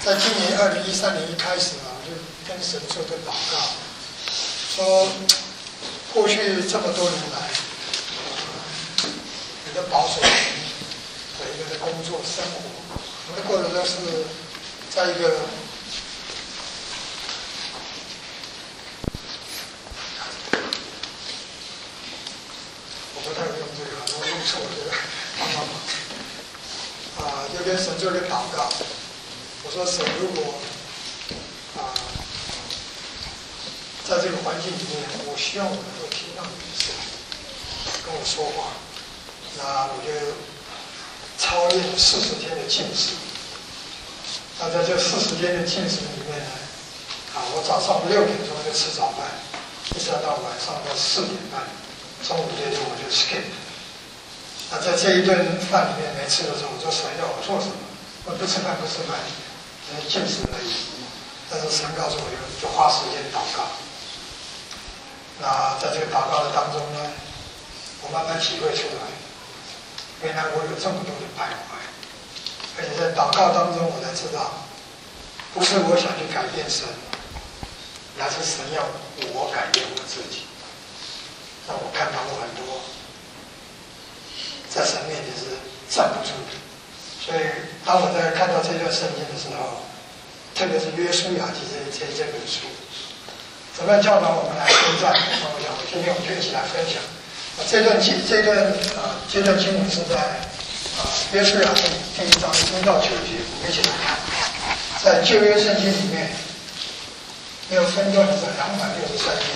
在今年2013年一开始啊，就跟神做个祷告，说过去这么多年来，你的保守的一个的工作生活，我们过的都是在一个我不太会用这个，我用错这个，就跟神做个祷告。我说神，如果在这个环境里面，我希望我能够听到你的声音，跟我说话，那我就操练40天的禁食。那在这40天的禁食里面呢，我早上6点钟就吃早饭，一直到晚上的4点半，中午这顿我就 skip。那在这一顿饭里面没吃的时候，我就神要我做什么？我不吃饭，不吃饭，禁食而已。但是神告诉我就花时间祷告。那在这个祷告的当中呢，我慢慢体会出来，原来我有这么多的徘徊，而且在祷告当中我才知道，不是我想去改变神，乃是神要我改变我自己，让我看到我很多在神面前是站不住的。所以当我在看到这段圣经的时候，特别是约书亚记这本书，怎么样教导我们来征战？那我想，今天我们就一起来分享。这段经文是在约书亚记第1章1到9节，我们一起来看。在旧约圣经里面，没有分段的在263页。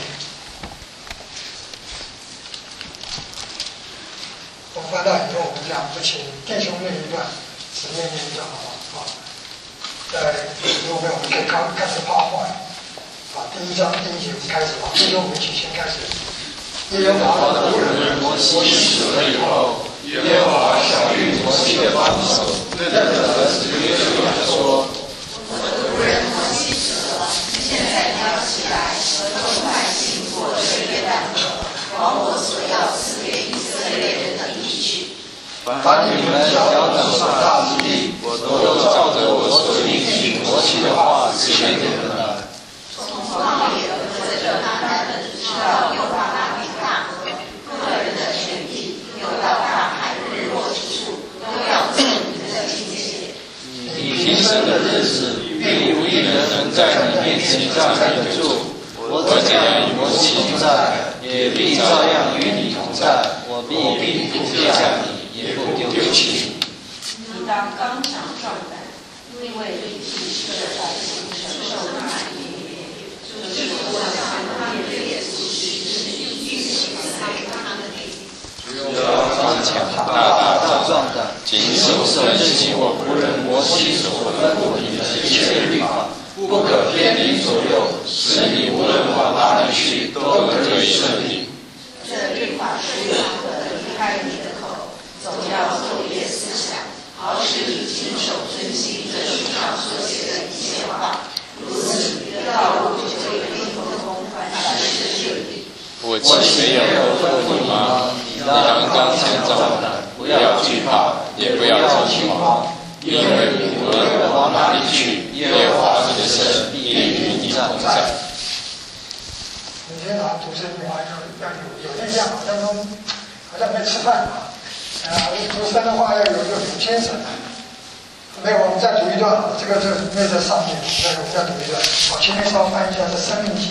我翻到以后，我们讲不请弟兄念一段，只念一段好不好？如果没有，我们可以开始画画。第1章第1节我们开始吧，弟兄，我们一起先开始。耶和华的仆人摩西死了以后，耶和华晓谕摩西的帮手，对他的儿子约书亚说：“我的仆人摩西死了，现在你要起来，和众百姓过这约旦河，往我所要赐给以色列人的地去。凡你们脚掌所踏之地，我都照着我所应许摩西的话赐给你们了。从旷野和这拿单的直到幼发拉底大河，个人的全地，又到大海日落之处，都要做你们的境界。你平生的日子，并无一人能在你面前站得住。我怎样与摩西同在，也必照样与你同在。我必不撇下你。”也不丢弃你。当刚强壮胆，因为你替这百姓承受那一年，就是我向他们列祖许是应许他们的地。只要刚强大壮胆，谨守遵行我仆人摩西所吩咐你的一切律法，不可偏离左右，使你无论往哪里去都可以顺利。这律法书不可离开你的口，总要昼夜思想，好使你谨守遵行这书上所写的一切话。如此，你的道路就会利通，凡事顺利。 我岂没有吩咐你吗？你当刚强壮胆，不要惧怕，也不要惊慌，因为你无论往哪里去，耶和华你的神必与你同在。 你先读这句话要有力量，好像没吃饭读神的话要有精神。没有，我们再读一段，这个没有在上面，我们再读一段。我前面稍翻一下，是《生命记》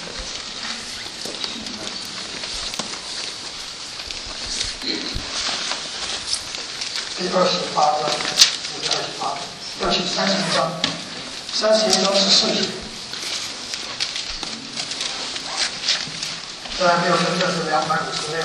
第28章，对不起，31章，31章14节。虽然没有分段是256。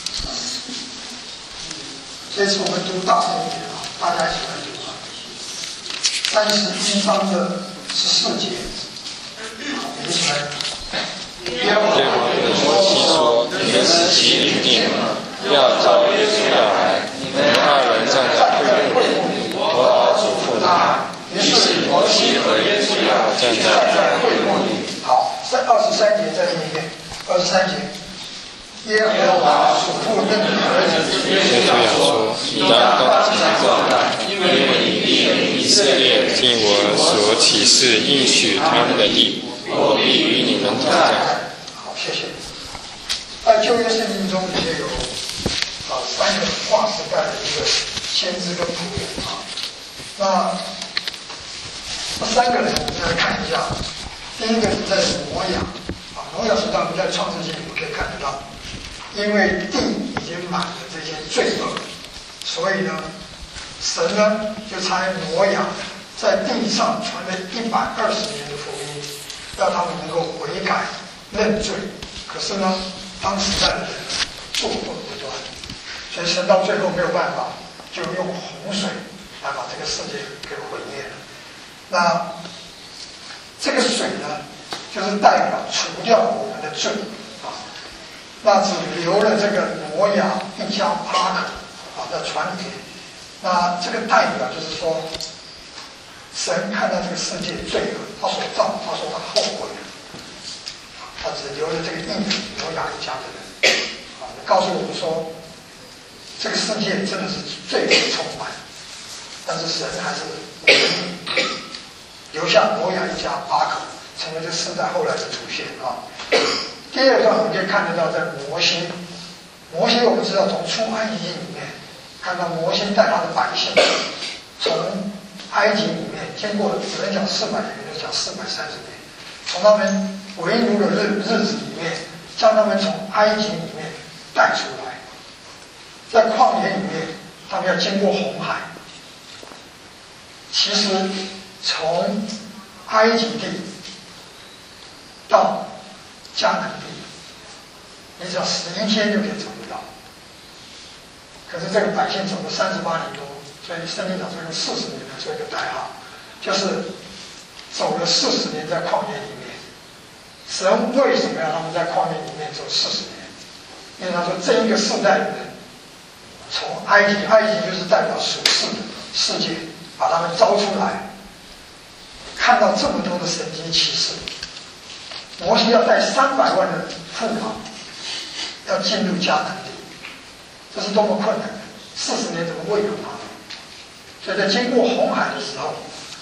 这次我们读大声一点大家一起来读31章的14节，我们一起来。耶和华对摩西说：“你们使其灵念，要召约书亚来，你们2人站在会幕里，我好嘱咐他。”于是摩西和约书亚站在会幕里。好，23节再念一遍，23节。耶和华嘱咐你儿子约书亚说：“你当刚强壮胆，因为你必领以色列听我所启示应许他们的地，我必与你们同在。 好，谢谢。在旧约圣经中里面有三个划时代的一个先知跟仆人啊。那这三个人我们来看一下。第一个是在挪亚啊，挪亚时代我们在创世纪里面可以看得到，因为地已经满了这些罪恶，所以呢，神呢就差挪亚在地上传了120年的福音，让他们能够悔改认罪。可是呢，当时代的人作恶不断，所以神到最后没有办法，就用洪水来把这个世界给毁灭了。那这个水呢，就是代表除掉我们的罪啊。那只留了这个挪亚一家8口啊的船里面。那这个代表就是说，神看到这个世界罪恶，他所造，他说他后悔了，他只留了这个义人挪亚一家的人啊，告诉我们说，这个世界真的是罪恶充满，但是神还是留下挪亚一家8口，成为这世代后来的主线啊。第二段我们可以看得到，在摩西我们知道从出埃及里面看到摩西带他的百姓从埃及里面经过，只能讲400年，就讲430年，从他们为奴的日子里面，将他们从埃及里面带出来，在旷野里面，他们要经过红海。其实从埃及地到迦南地，你只要11天就可以走得到。可是这个百姓走了38年多，所以圣经讲说用40年来做一个代号，就是走了40年在旷野里面。神为什么要他们在旷野里面走40年？因为他说这一个世代的人从埃及就是代表属世的世界，把他们招出来，看到这么多的神迹奇事。摩西要带300万的妇老要进入迦南地，这是多么困难的！40年怎么喂养他们？所以在经过红海的时候，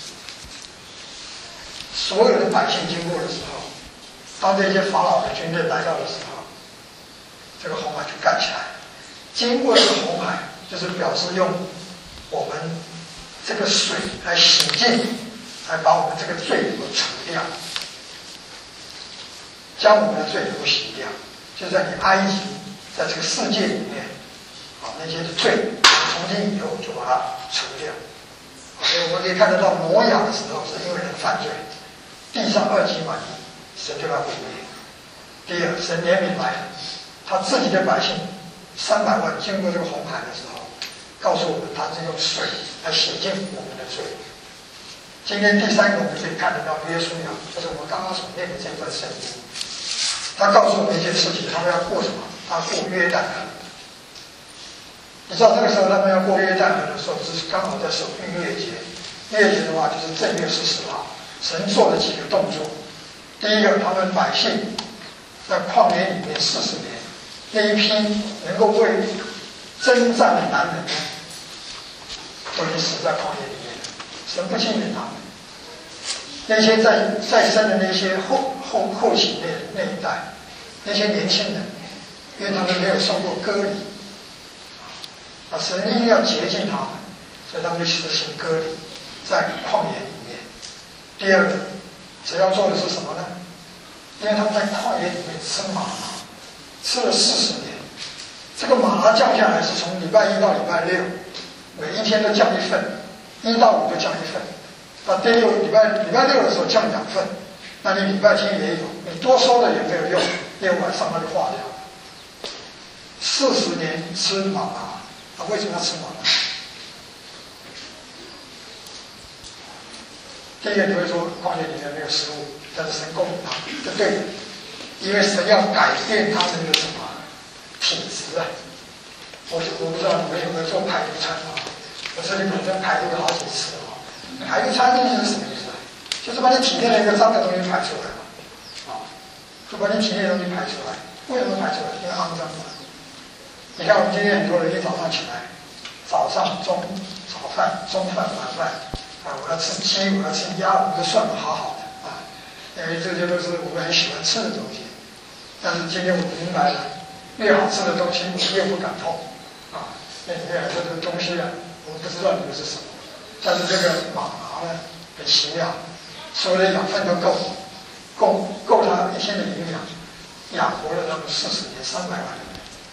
所有的百姓经过的时候，当这些法老的军队来到的时候，这个红海就干起来。经过这个红海，就是表示用我们这个水来洗净，来把我们这个罪给除掉，将我们的罪给洗掉。就在你埃及，在这个世界里面，那些的罪，从今以后就把它除掉。所以我们可以看得到，挪亚的时候是因为人犯罪，地上2级满溢，神就来毁灭。第二，神怜悯来了，他自己的百姓300万经过这个红海的时候，告诉我们他是用水来洗净我们的罪。今天第3个我们可以看得到约书亚，就是我们刚刚所念的这段圣经，他告诉我们一件事情，他们要过什么？他过约旦河。你知道这个时候他们要过约旦河的时候，是刚好在守逾越节。逾越节的话就是正月14号，神做了几个动作。第一个，他们百姓在旷野里面40年，那一批能够为征战的男人都已经死在旷野里面了，神不纪念他们。那些再生的那些后期那一代，那些年轻人，因为他们没有受过割礼，神一定要洁净他们，所以他们就实行割礼，在旷野里面。第二个，神要做的是什么呢？因为他们在旷野里面吃玛拿，吃了40年，这个玛拿降下来是从礼拜1到礼拜6，每一天都降1份，1到5都降1份。到第6礼拜6的时候降2份，那你礼拜天也有，你多收的也没有用，因为晚上它就化掉了。40年吃玛拿，为什么要吃玛拿？第一个你会说旷野里面没有食物，但是神供应他们，这对的，因为神要改变他们的什么体质啊？我不知道你们有没有做排毒餐啊？我这里本身排毒了好几次啊。排毒餐是什么意思？就是把你体内的一个脏的东西排出来嘛，就把你体内的东西排出来。为什么排出来？因为肮脏嘛。你看我们今天很多人一早上起来，早上早饭、中饭、晚饭， 我要吃鸡，我要吃鸭，我们都算得好好的啊，因为这些都是我们很喜欢吃的东西。但是今天我明白了，越好吃的东西我们越不敢碰啊，那里面很多的东西啊，我们不知道里面是什么。但是这个马麻呢，很奇妙，所有的养分都够它一天的营养，养活了他们40年300万人。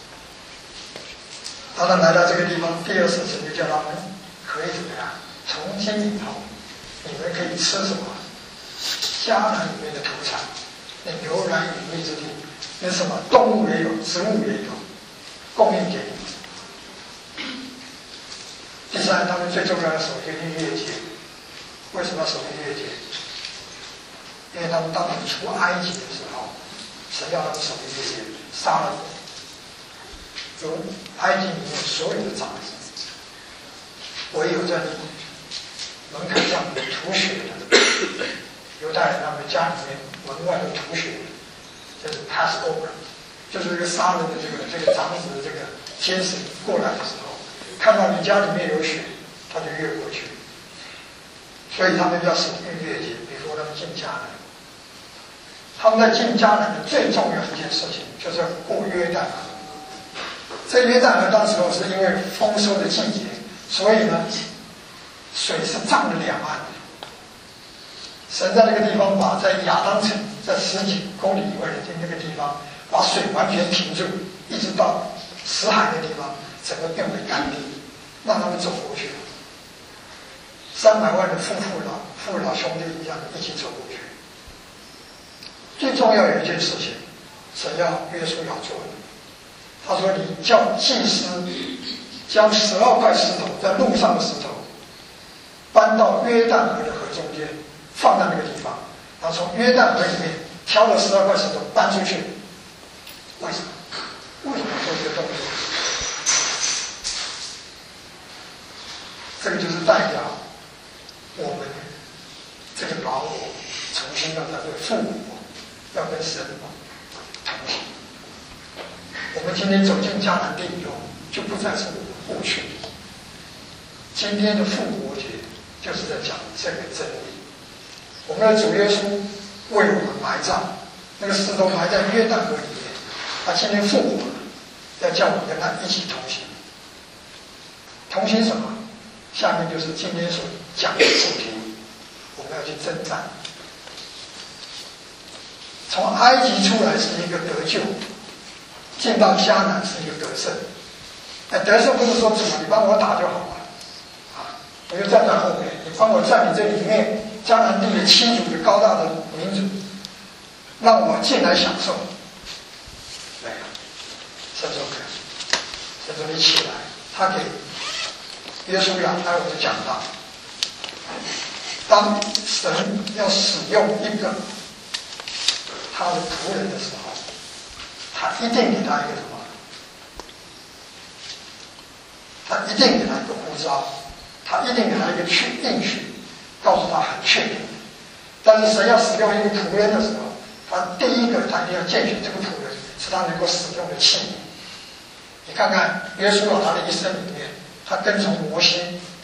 当他来到这个地方，第二次神就叫他们可以怎么样？从今以后，你们可以吃什么？迦南里面的土产，那牛奶与蜜之地，那什么动物也有，植物也有，供应给你们。第三，他们最重要的守一个逾越节。为什么要守逾越节？因为他们当年出埃及的时候，神要他们守逾越节，杀了由埃及里面所有的长子，唯有在门槛上面涂血的犹太人，他们家里面门外有涂血的，这是 Passover， 就是这个杀人的这个长子的这个天使过来的时候，看到你家里面有血，他就越过去。所以他们要守逾越节，比如他们进迦南。他们在进迦南的最重要的一件事情，就是要过约旦河。这约旦河当时候是因为丰收的季节，所以呢，水是涨了2岸。神在那个地方把在亚当城，在10几公里以外的那个地方，把水完全停住，一直到死海的地方，整个变为干地，让他们走过去。300万的父老兄弟一样一起走过去。最重要有一件事情，神要约书亚做的。他说：“你叫祭司将12块石头，在路上的石头，搬到约旦河的河中间，放在那个地方。然后从约旦河里面挑了12块石头搬出去。为什么？为什么做这个动作？这个就是代表我们这个老我重新要在这复活，要跟神同行。我们今天走进迦南地以后，就不再是我们过去。今天的复活节就是在讲这个真理。我们的主耶稣为我们埋葬，那个石头埋在约旦河里面，他今天复活了，要叫我们跟他一起同行。同行什么？下面就是今天所讲的主题，我们要去征战。从埃及出来是一个得救，进到迦南是一个得胜。得胜不是说主你帮我打就好了，我就站在后面，你帮我占领这里面迦南地的亲族的高大的民族，让我进来享受。没有，神说没有，神说你起来，他给约书亚，待会就讲到，当神要使用一个他的仆人的时候，他一定给他一个什么？他一定给他一个呼召，他一定给他一个应许，告诉他很确定。但是神要使用一个仆人的时候，他第一个他一定要拣选这个仆人是他能够使用的器皿。你看看约书亚他的一生里面，他跟从摩西，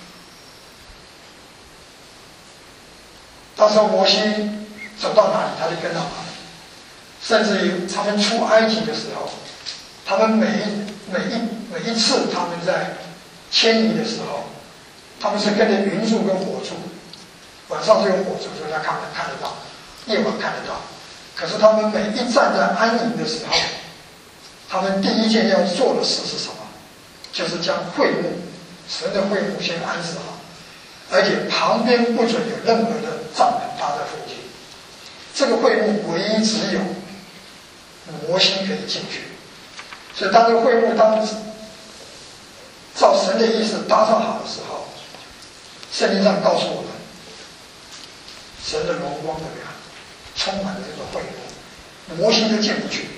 到时候摩西走到哪里他就跟到哪里。甚至于他们出埃及的时候，他们每一次他们在迁移的时候，他们是跟着云柱跟火柱，晚上就有火柱，所以他看得到，夜晚看得到。可是他们每一站在安营的时候，他们第一件要做的事是什么？就是将会幕，神的会幕先安置好，而且旁边不准有任何的帐篷搭在附近。这个会幕唯一只有摩西可以进去，所以当这个会幕照神的意思搭上好的时候，圣经上告诉我们，神的荣光怎么样，充满了这个会幕，摩西都进不去。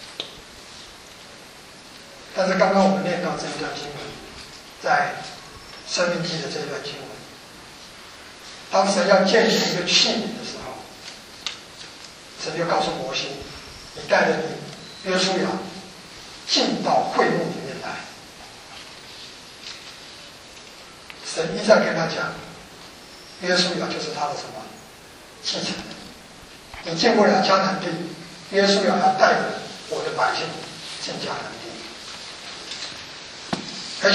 但是刚刚我们念到这一段经文，在申命记的这一段经文，当神要建立一个器皿的时候，神就告诉摩西，你带着你约书亚进到会幕里面来。神一再跟他讲， 约书亚就是他的什么继承人。你进不了迦南地，约书亚要带着我的百姓进迦南地，而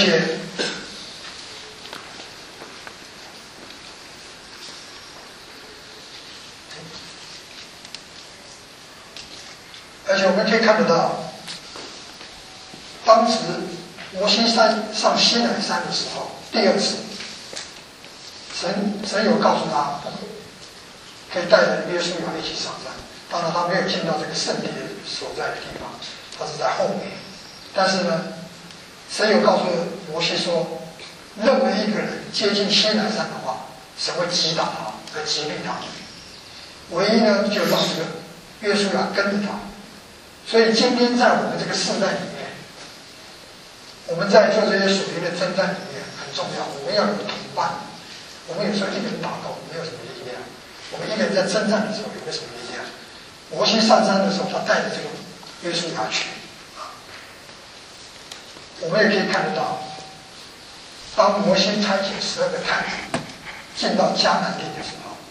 且我们可以看得到，当时摩西上西乃山的时候，第二次，神有告诉他，可以带着约书亚一起上山。当然，他没有进到这个圣地所在的地方，他是在后面。但是呢，神有告诉摩西说，任何一个人接近西乃山的话，神会击打他，和击毙他。唯一呢，就让这个约书亚跟着他。所以今天在我们这个世代里面，我们在做这些属灵的征战里面很重要，我们要有同伴。我们有时候一个人祷告没有什么力量，我们一个人在征战的时候有没有什么力量？摩西上山的时候，他带着这个约书亚去。我们也可以看得到，当摩西差遣12个探子进到迦南地的时候，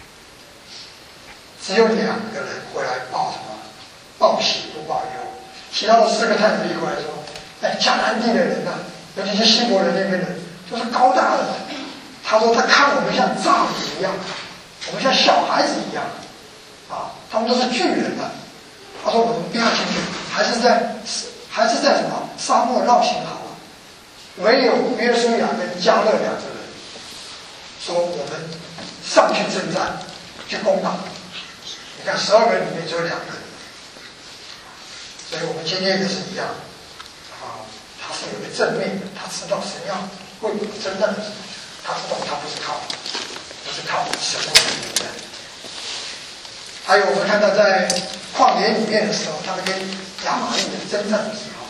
只有2个人回来报什么？报喜不报忧。其他的4个探子一回来说：“哎，迦南地的人呐、尤其是希伯人那边的人，都是高大的。他说他看我们像蚱蜢一样，我们像小孩子一样，啊，他们都是巨人啊。他说我们不要进去，还是在什么沙漠绕行好了。唯有约书亚跟迦勒2个人说我们上去征战，去攻打。你看12个人里面只有2个人。所以我们今天也是一样，啊，他是有个正面的，他知道神要为我们征战的时候，他知道他不是靠神的力量。还有我们看到在旷野里面的时候，他们跟亚玛力人征战的时候，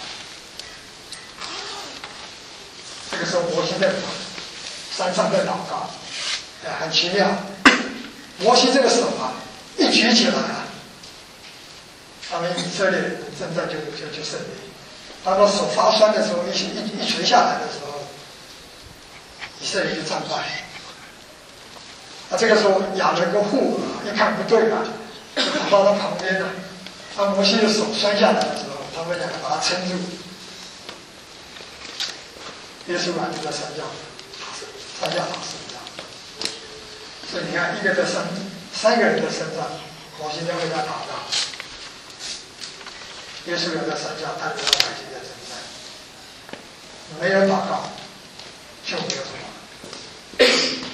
这个时候摩西在山上在祷告，很奇妙。摩西这个手啊，一举起来啊，他们以色列人的征战就胜利。当他手发酸的时候，一锤下来的时候，以色列就战败。这个时候亚伦跟户尔一看不对了，就跑到他旁边了。当摩西的手酸下来的时候，他们2个把他撑住。约书亚就在山下打胜仗。所以你看，一个在3个人在山上，摩西在为他祷告。约书亚在山下带着他百姓在征战，没有祷告就没有什么，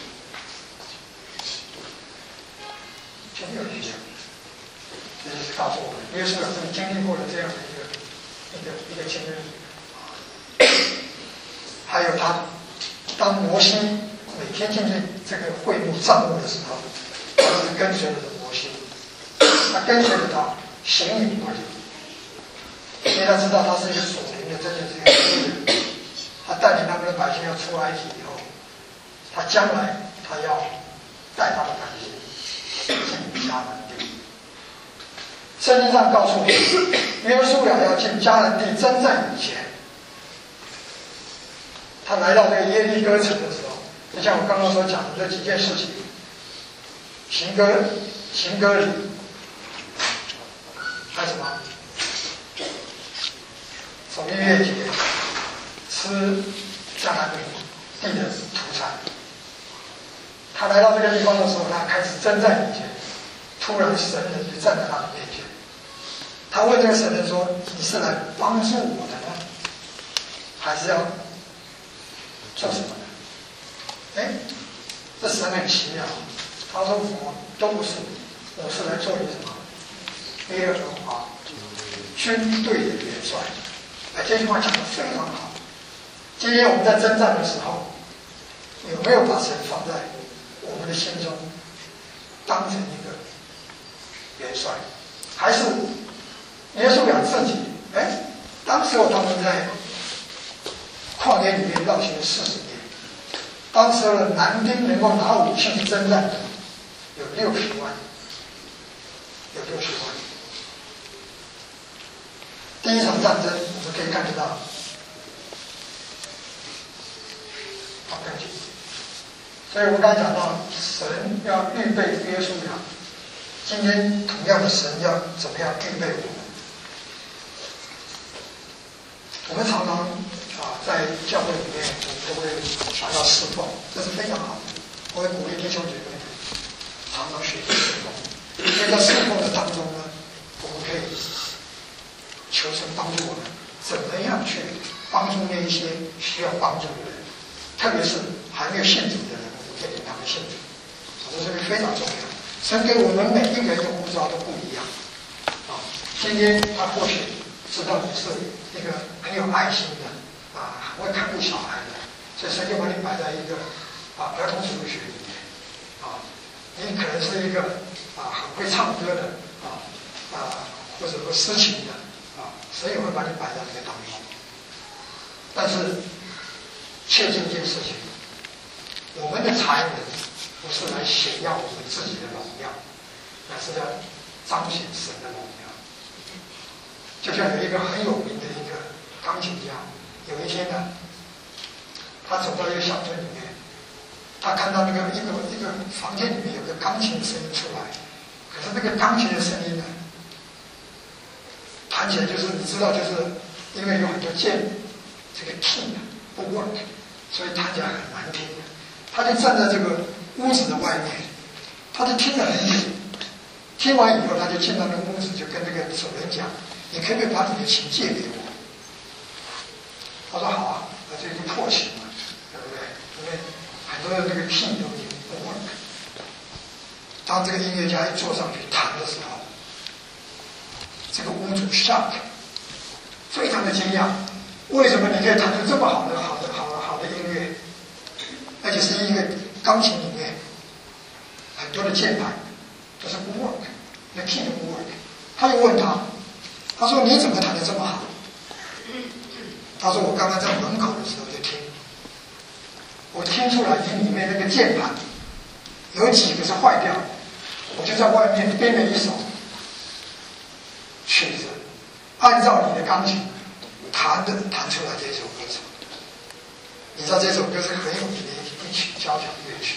就没有力量。这就是告诉我们，约书亚是经历过了这样的一个经历。还有他，当摩西每天进去这个会幕帐幕的时候，他是跟随着摩西，他跟随着他行云而行。因为他知道他是一个属灵的，真的是一个人，他带领他们的百姓要出埃及以后，他将来他要带他的百姓进迦南地。圣经上告诉我们，约书亚要进迦南地征战以前，他来到这个耶利哥城的时候，就像我刚刚所讲的这几件事情，行割礼，还有什么？守逾越节，吃迦南地的土产。他来到这个地方的时候，他开始征战以前，突然神人就站在他的面前。他问这个神人说：“你是来帮助我的呢，还是要做什么呢？”哎，这神很奇妙。他说：“我都不是，我是来做你什么？耶和华军队的元帅。”这句话讲得非常好。今天我们在征战的时候，有没有把神放在我们的心中，当成一个元帅？还是约书亚自己？当时他们在旷野里面绕行40年，当时的男丁能够拿武器去征战的有60万，第一场战争，我们可以看得到，好，看起所以我刚才讲到，神要预备约书亚，今天同样的神要怎么样预备我们？我们常常在教会里面，我们都会想要侍奉，这是非常好的。我会鼓励弟兄姐妹常常学习侍奉。所以在侍奉的当中呢，我们可以求神帮助我们，怎么样去帮助那一些需要帮助的人，特别是还没有信主的人，我们可以领他们信主。这是非常重要。神给我们每一个人的呼召都不一样。今天他或许知道你是一个很有爱心的，很会看顾小孩的，所以神就把你摆在一个儿童主日学里面。你可能是一个很会唱歌的或者会诗情的神也会把你摆在那个当中。但是切记一件事情，我们的才能不是来显耀我们自己的荣耀，乃是要彰显神的荣耀。就像有一个很有名的一个钢琴家，有一天呢，他走到一个乡村里面，他看到一个房间里面有个钢琴的声音出来，可是那个钢琴的声音呢，弹起来就是你知道，就是因为有很多键，这个 key 不 work， 所以弹起来很难听。他就站在这个屋子的外面，他就听得很远。听完以后，他就进到那个屋子，就跟那个主人讲：“你可不可以把你的琴借给我？”他说：“好啊，那这个破琴嘛，对不对？因为很多的那个 key 都已经不 work。”当这个音乐家一坐上去弹的时候，这个屋主 shock， 非常的惊讶，为什么你可以弹出这么好的音乐？而且是一个钢琴里面很多的键盘都是不 work， 那 key 都不 work。他就问他，他说：“你怎么弹得这么好？”他说：“我刚刚在门口的时候就听，我听出来你里面那个键盘有几个是坏掉的，我就在外面编了一首曲子，按照你的钢琴弹出来这首歌手。你知道这首歌是很有名的一曲交响乐曲。”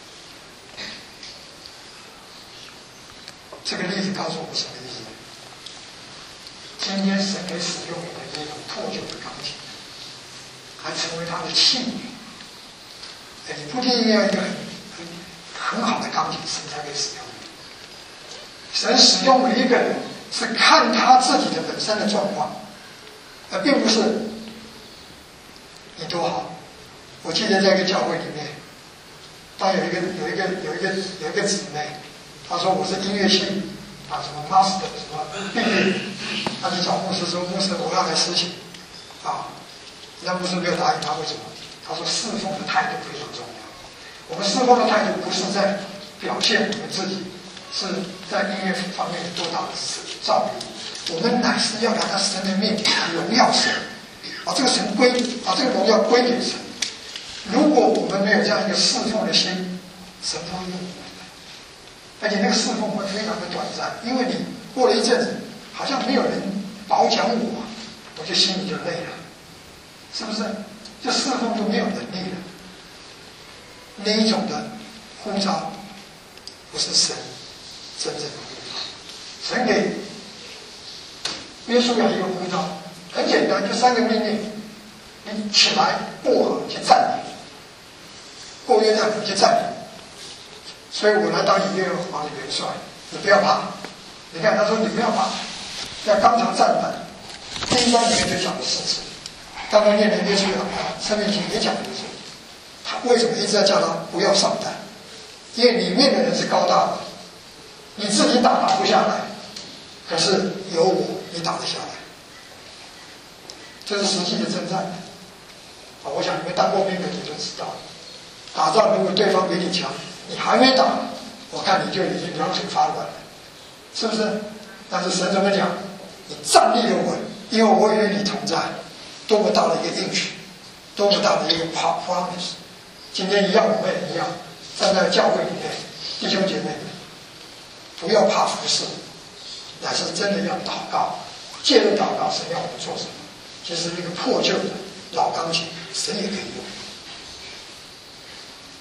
这个例子告诉我们什么意思？今天神可以使用你的这种破旧的钢琴，还成为他的器皿。你不一定要一个很好的钢琴，神才可以使用你。神使用每一个人是看他自己的本身的状况，而并不是你多好。我记得在一个教会里面，当有一个姊妹，她说我是音乐系什么 master 什么毕业，她就找牧师说：“牧师，我要来实习。”那牧师没有答应她，为什么？他说侍奉的态度非常重要。我们侍奉的态度不是在表现我们自己是在音乐方面有多大的造诣，我们乃是要来到神的面前荣耀神，把这个荣耀归给神。如果我们没有这样一个侍奉的心，神不会用我们的，而且那个侍奉会非常的短暂，因为你过了一阵子，好像没有人褒奖我就心里就累了，是不是？就侍奉就没有能力了。那一种的呼召，不是神真正的呼召。神给约书亚一个呼召，很简单，就3个命令：你起来过河去占领。过约旦河去占领，所以我来当以色列王的元帅，你不要怕。你看他说你不要怕，要刚强站稳。第1章里面就讲了4次，刚刚念的约书亚生命经也讲了4次。他为什么一直在叫他不要上担？因为里面的人是高大的，你自己打不下来，可是有我，你打得下来。这是实际的征战。我想你们当过兵的你就知道，打仗如果对方比你强，你还没打，我看你就已经两腿发软了，是不是？但是神怎么讲？你站立得稳，因为我与你同在。多么大的一个应许，多么大的一个 promise。今天一样，我们也一样，站在教会里面，弟兄姐妹们，不要怕服侍，乃是真的要祷告。借着祷告，神要我们做什么？其实一个破旧的老钢琴，神也可以用。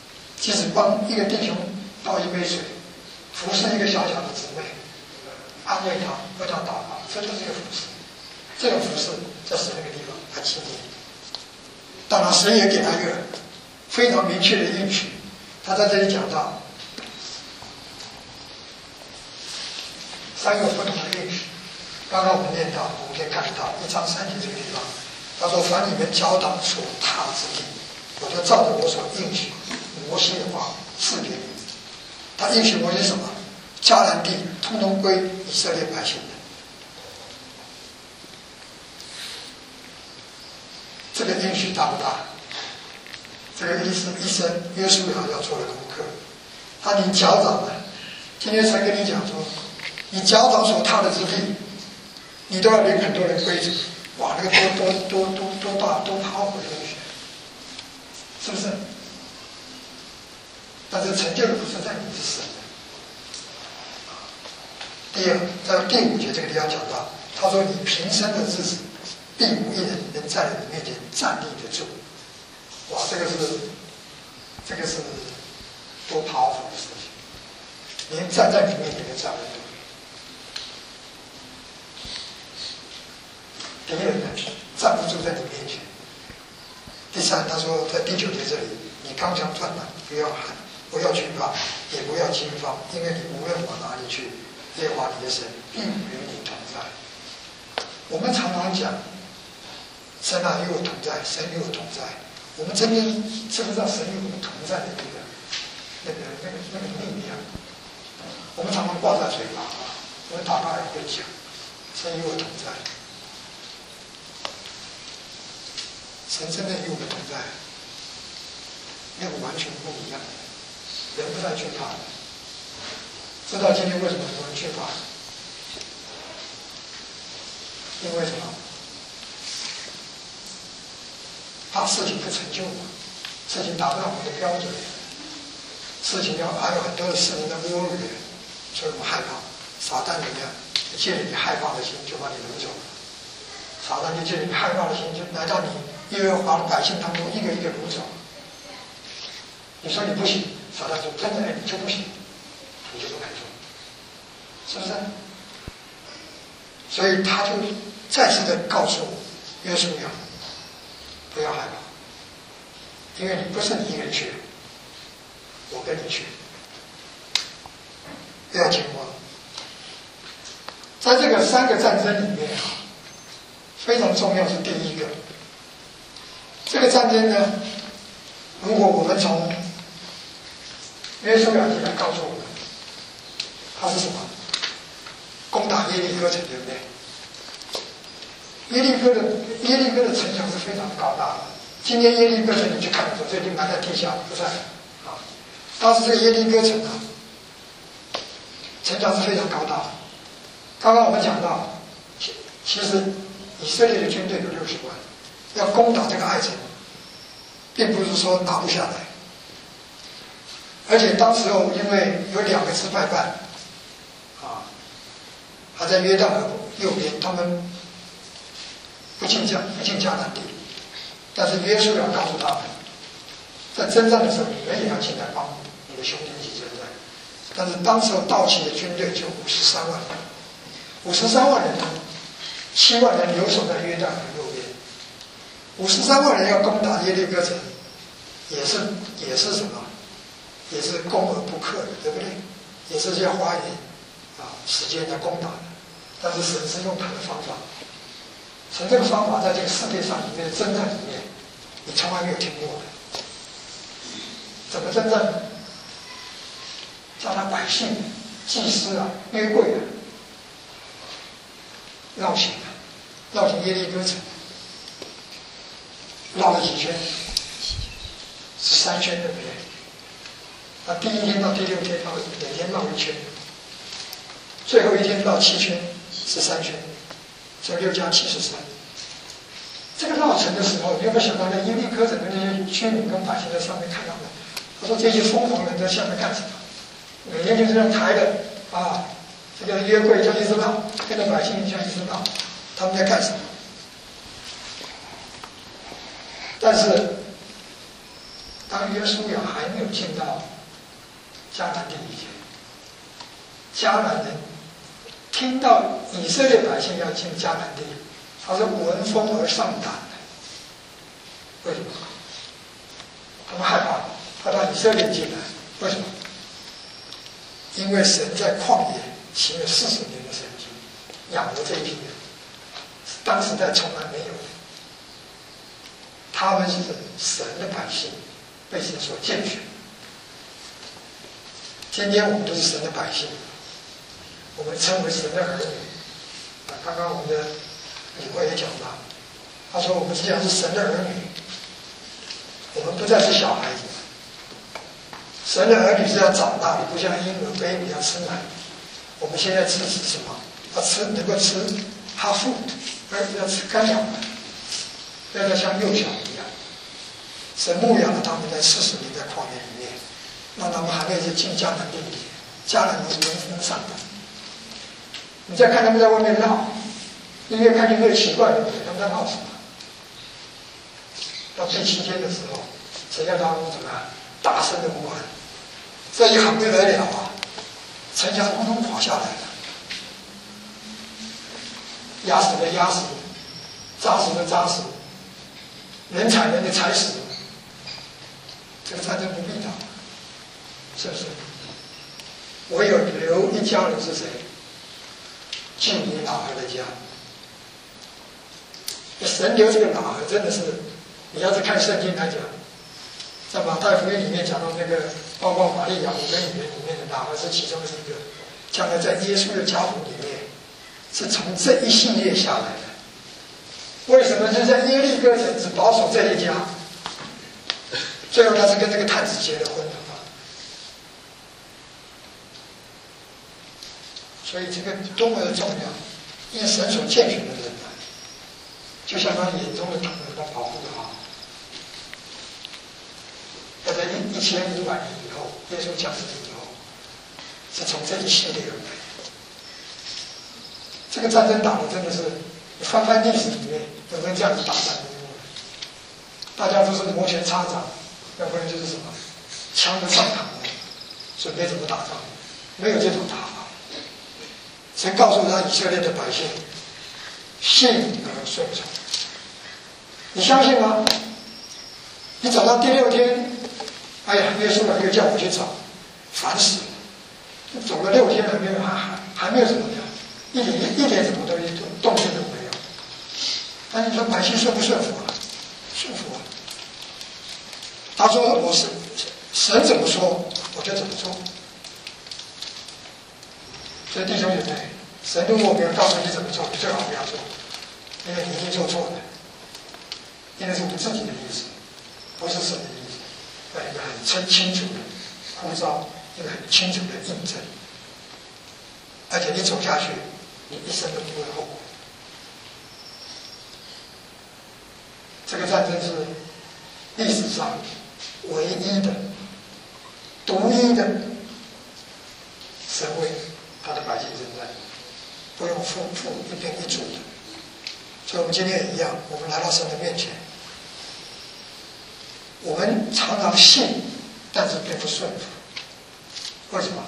即使帮一个弟兄倒一杯水，服侍一个小小的姊妹，安慰他，为他祷告，这就是一个服侍。这种服侍在神那个地方，他经历。当然，神也给他一个非常明确的应许。他在这里讲到3个不同的应许。刚刚我们念到，我们可以看到1章3节这个地方，他说：“凡你们脚掌所踏之地，我就照着我所应许摩西的话赐给你们。”他应许摩西什么？迦南地通通归以色列百姓的。这个应许大不大？这个医生约书亚要做的功课。他你脚掌呢？今天才跟你讲说，你脚掌所踏的之地，你都要领很多人归主。哇，那个多大多powerful的应许，是不是？但是成就的不是在你是神的。第二，在第5节这个地方讲到，他说：“你平生的日子，必无一人能在你面前站立得住。”哇，这个是多powerful的事情，连站在你面前都站不住。敌人呢，站不住在你面前。第三，他说在第9节这里，你刚强壮胆，不要喊，不要惧怕，也不要惊慌，因为你无论往哪里去，耶和华你的神必与你同在。我们常常讲，神啊与我同在，神与我同在。我们真的知不知道神与我们同在的那个力量？我们常常挂在嘴巴，我们祷告也会讲，神与我同在。神真的与我们同在，那个完全不一样。人不再惧怕了。知道今天为什么很多人惧怕？因为什么？怕事情不成就嘛，事情达不到我们的标准，事情还有很多的事情在侮辱人，所以我们害怕。撒旦怎么样？借着你害怕的心，就把你掳走了。撒旦就借着你害怕的心，就来到你耶和华的百姓当中，一个一个掳走。你说你不行，撒旦就真的你就不行，你就不敢做，是不是？所以他就再次的告诉约书亚，不要害怕，因为你不是你一个人去，我跟你去，不要惊慌。在这个3个战争里面啊，非常重要是第一个，这个战争呢，如果我们从约书亚记来告诉我们，它是什么？攻打耶利哥城，对不对？耶利哥的城墙是非常高大的。今天耶利哥城你去看的时候，这已经埋在地下不在了啊。当时这个耶利哥城啊，城墙是非常高大的。刚刚我们讲到，其实以色列的军队有60万，要攻打这个爱城，并不是说拿不下来。而且当时候因为有2个支派办啊，还在约旦河右边，他们不进迦南地，但是约书亚告诉他们，在征战的时候，你们也要进来帮你的兄弟一起征战。但是当时候到齐的军队就53万人，53万人呢，7万人留守在约旦河右边，53万人要攻打耶利哥城，也是什么？也是攻而不克的，对不对？也是要花一点时间来攻打的。但是神是用他的方法，神这个方法在这个世界上里面的征战里面，你从来没有听过的。怎么征战呢？叫他百姓、祭司啊、约柜啊，绕行耶利哥城，绕了几圈？13圈，对不对？那第1天到第6天，每天绕1圈，最后1天到7圈，13圈，所以6加73。这个绕城的时候，你有没有想到那耶利哥城的那些居民跟百姓在上面看到的？他说这些疯狂人在下面干什么？每天就这样抬的啊，这个约柜就一直绕，跟着百姓就一直绕，他们在干什么？当当约书亚还没有进到迦南地以前，迦南人听到以色列百姓要进迦南地，他是闻风而上胆的。为什么？他们害怕以色列进来。为什么？因为神在旷野行了40年的神迹，养活这一批人，当时代从来没有的。他们是神的百姓，被神所拣选。今天我们都是神的百姓，我们称为神的儿女。刚刚我们的李慧也讲到，他说我们既然是神的儿女，我们不再是小孩子。神的儿女是要长大的，不像婴儿 baby 要吃奶。我们现在吃的是什么？能够吃 hard food， 而要吃干粮的，要像幼小一样。神牧养了他们在40年在旷野里面，让他们还没有进迦南地里，迦南人闻风丧胆。你再看他们在外面闹，你越看就越奇怪，对不对？他们在闹什么？到第7天的时候，神要他们怎么样？大声的呼喊，这一喊不得了啊！城墙通通垮下来了，压死的压死，扎死的扎死，人踩人的踩死，这个战争不必打，是不是？唯有留一家人是谁？敬以喇合的家。神留这个喇合真的是，你要是看圣经来讲，在马太福音里面讲到那个，包括玛利亚5个女人里面的喇合是其中一个，将来在耶稣的家谱里面，是从这一系列下来的。为什么就在耶利哥城只保守这一家？最后他是跟这个探子结了婚的嘛。所以这个多么的重要，因为神所拣选的人呢，就像他眼中的瞳人，他保护的好。要在1500年以后，耶稣降世以后，是从这一系列而来。这个战争打的真的是，你翻翻历史里面有没有这样子打战争？大家都是摩拳擦掌，要不然就是什么枪都上膛了，准备怎么打仗？没有这种打法。神告诉他以色列的百姓，信而顺从。你相信吗？你找到第6天，哎呀，耶稣又叫我去找，烦死了！走了6天了，没有还没有什么样，一点什么东西动静都没有。但是你说百姓顺不顺服啊？顺服啊！他说我是神怎么说，我就怎么做。所以弟兄姐妹，神如果没有告诉你怎么做，你最好不要做，因为你一定做错的，因为是我们自己的意思，不是神的意思。要一个很清楚的呼召，一个很清楚的印证，而且你走下去，你一生都不会后悔。这个战争是历史上唯一的、独一的神为他的百姓征战，不用负一兵一卒的。所以我们今天也一样，我们来到神的面前，我们常常信，但是并不顺服。为什么？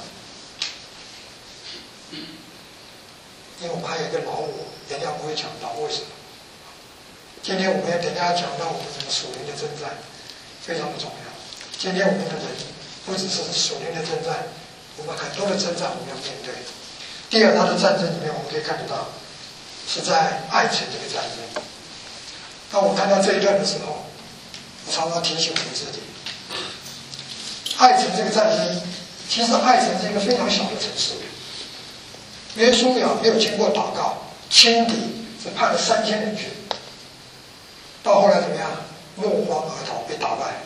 因为我们还有一个老我，等一下我会讲到为什么。今天我们要等一下讲到我们这个属灵的征战，非常的重要。今天我们的人不只是属灵的征战，我们很多的征战我们要面对。第二，他的战争里面我们可以看得到，是在爱城这个战争。当我看到这一段的时候，我常常提醒我们自己，爱城这个战争，其实爱城是一个非常小的城市。约书亚没有经过祷告，轻敌只派了3000人去，到后来怎么样？落荒而逃，被打败。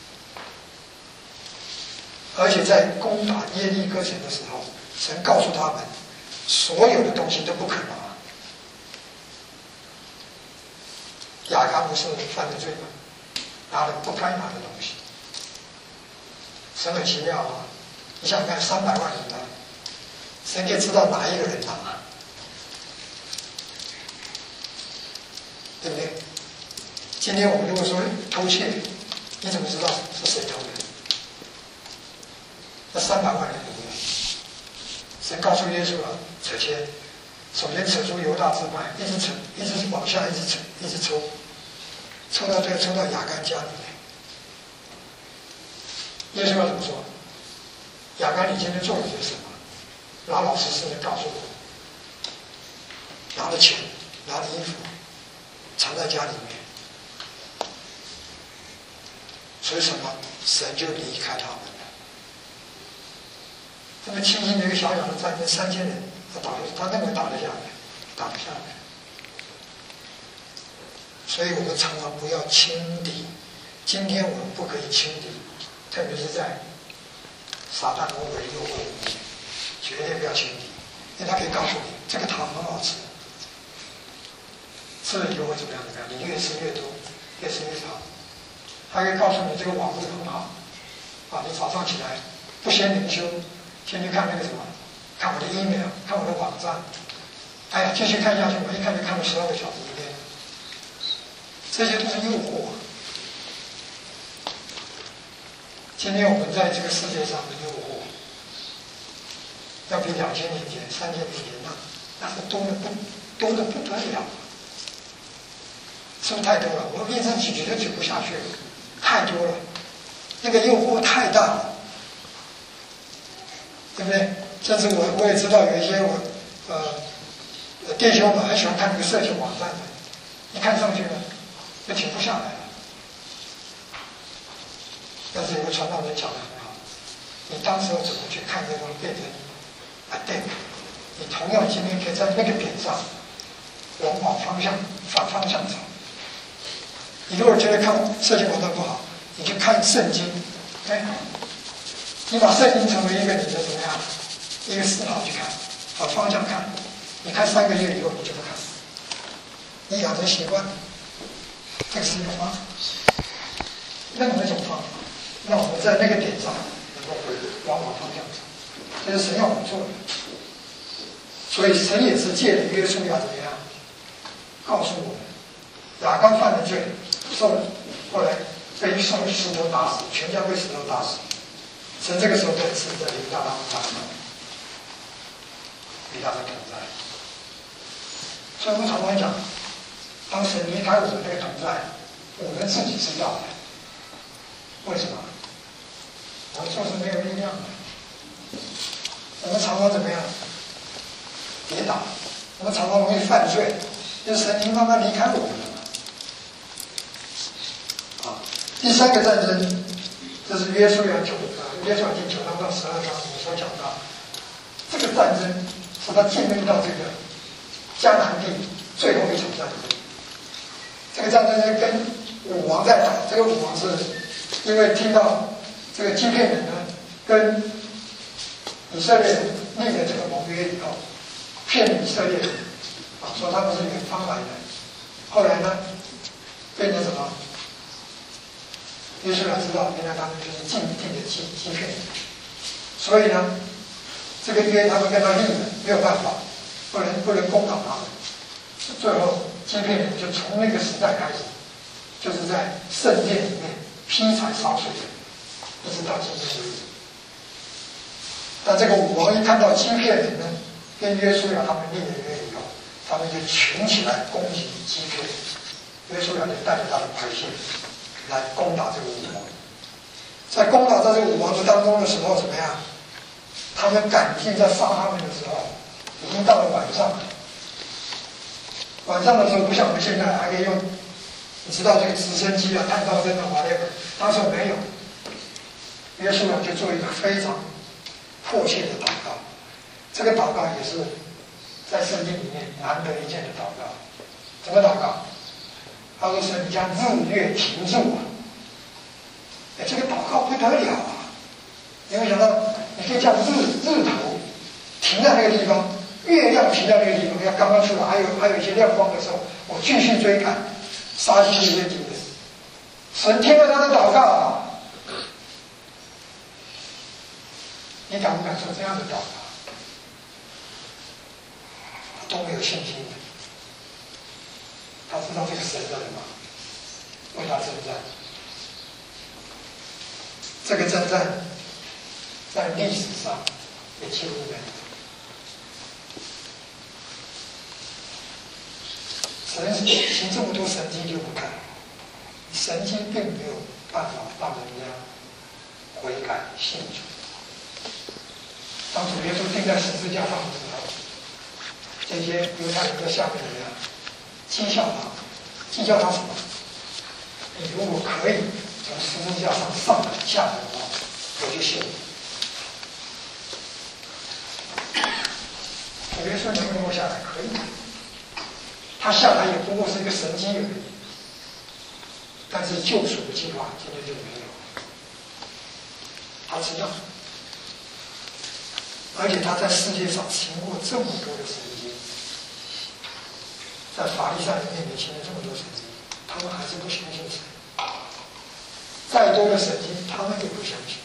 而且在攻打耶利哥城的时候，神告诉他们，所有的东西都不可拿。亚干不是犯了罪吗？拿了不该拿的东西。神很奇妙啊！你想想看，300万人啊，神可以知道哪一个人拿，对不对？今天我们如果说偷窃， 你怎么知道是谁偷的？那300万人里面，神告诉耶稣了，扯签，首先扯出犹大支派，一直扯，一直往下，一直扯，一直抽，抽到最后抽到亚干家里面。耶稣要怎么说？亚干，你今天做了些什么？老老实实的告诉我。拿了钱，拿了衣服，藏在家里面。所以什么？神就离开他们了。这么轻轻的一个小小的战争，3000人，他认为打得下来，打不下来。所以我们常常不要轻敌。今天我们不可以轻敌，特别是在撒旦魔鬼诱惑里面，绝对不要轻敌，因为他可以告诉你，这个糖很好吃，吃了以后会怎么样？你越吃越多，越吃越长。他可以告诉你，这个网络很好，你早上起来不先灵修，先去看那个什么，看我的 email， 看我的网站，哎呀，继续看下去，我一看就看了12个小时一天，这些都是诱惑。今天我们在这个世界上的诱惑，要比2000年前、3000年前那是多得不得了，是不是太多了？我一直举都举不下去了，太多了，那个诱惑太大了，对不对？甚至我也知道有一些弟兄们很喜欢看那个色情网站的，一看上去呢，就停不下来了。但是有个传道人讲得很好，你当时候怎么去看这个变成对，你同样今天可以在那个点上往反方向走。你如果觉得看色情网站不好，你去看圣经，你把圣经成为一个你的怎么样，一个思考去看，反方向看，你看3个月以后你就不看，你养成习惯，这个是一个方法，任何一种方法。让我们在那个点上能够往方向走，这是神要我们做的。所以神也是借着约书亚怎么样，告诉我们，亚干犯了罪，后来被石头打死，全家被石头打死。神这个时候在赐在与大他们同在，与他们同在。所以我们常常讲，当神离开我们这个同在，我们自己知道的。为什么？我们做事没有力量的，我们常常怎么样？跌倒，我们常常容易犯罪，就是神灵慢慢离开我们了。第3个战争，这是约书亚记9章到12章里所讲到，这个战争是他进入到这个迦南地最后一场战争。这个战争是跟武王在打，这个武王是因为听到这个基遍人呢跟以色列人立了这个盟约以后，骗以色列人说他们是远方来的，后来呢变成什么？约书亚知道，原来他们就是进定的欺骗人，所以呢，这个约他们跟他立了，没有办法，不能攻打他们。最后欺骗人就从那个时代开始，就是在圣殿里面劈柴烧水，一直到今天为止。但这个武王一看到欺骗人呢，跟约书亚他们立了约以后，他们就群起来攻击欺骗人。约书亚就带着他的百姓来攻打这个武王。在攻打这个武王的当中的时候，怎么样？他们赶尽在杀他们的时候，已经到了晚上了。晚上的时候不像我们现在还可以用，你知道这个直升机啊、探照灯啊、whatever，当时没有。约书亚就做一个非常迫切的祷告，这个祷告也是在圣经里面难得一见的祷告。怎么祷告？他说：“神，你将日月停住啊！”这个祷告不得了啊！你会想到，你可以叫日头停在那个地方，月亮停在那个地方，要刚刚出来，还有一些亮光的时候，我继续追赶，杀进这些敌人。神听了他的祷告啊！你敢不敢做这样的祷告？都没有信心的。他知道这个神的人吗？为他征战。 这个征战在历史上也几乎没有。神行这么多神经就不看，神经并没有办法让人家悔改信主。当主耶稣钉在十字架上的时候，这些犹太人在下面的人讥笑他，讥笑他什么？你如果可以从十字架上下来的话，我就信你。主耶稣能不能够下来？可以。他下来也不过是一个神迹而已，但是救赎的计划今天就没有。他知道，而且他在世界上行过这么多的神迹，在法利赛人面前行了这么多神迹，他们还是不相信神。再多的神迹，他们也不相信。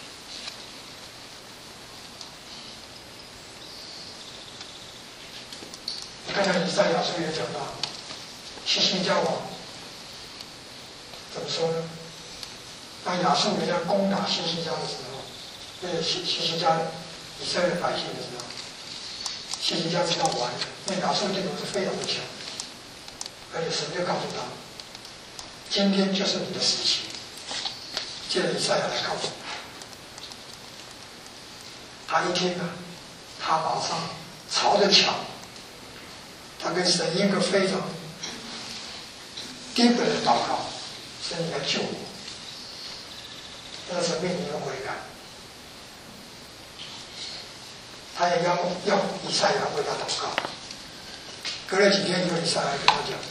你看看以赛亚书也讲到，西西家王怎么说呢？当亚述人要攻打西西家的时候，西西家以色列百姓的时候，西西家知道完了，那亚述帝国是非常的强，而且神就告诉他，今天就是你的时期。借着以赛亚来告诉他一听啊，他马上朝着墙，他跟神一个非常基本的祷告，神你来救我，那是命令的悔改。他也要以赛亚为他祷告。隔了几天以后，以赛亚跟他讲，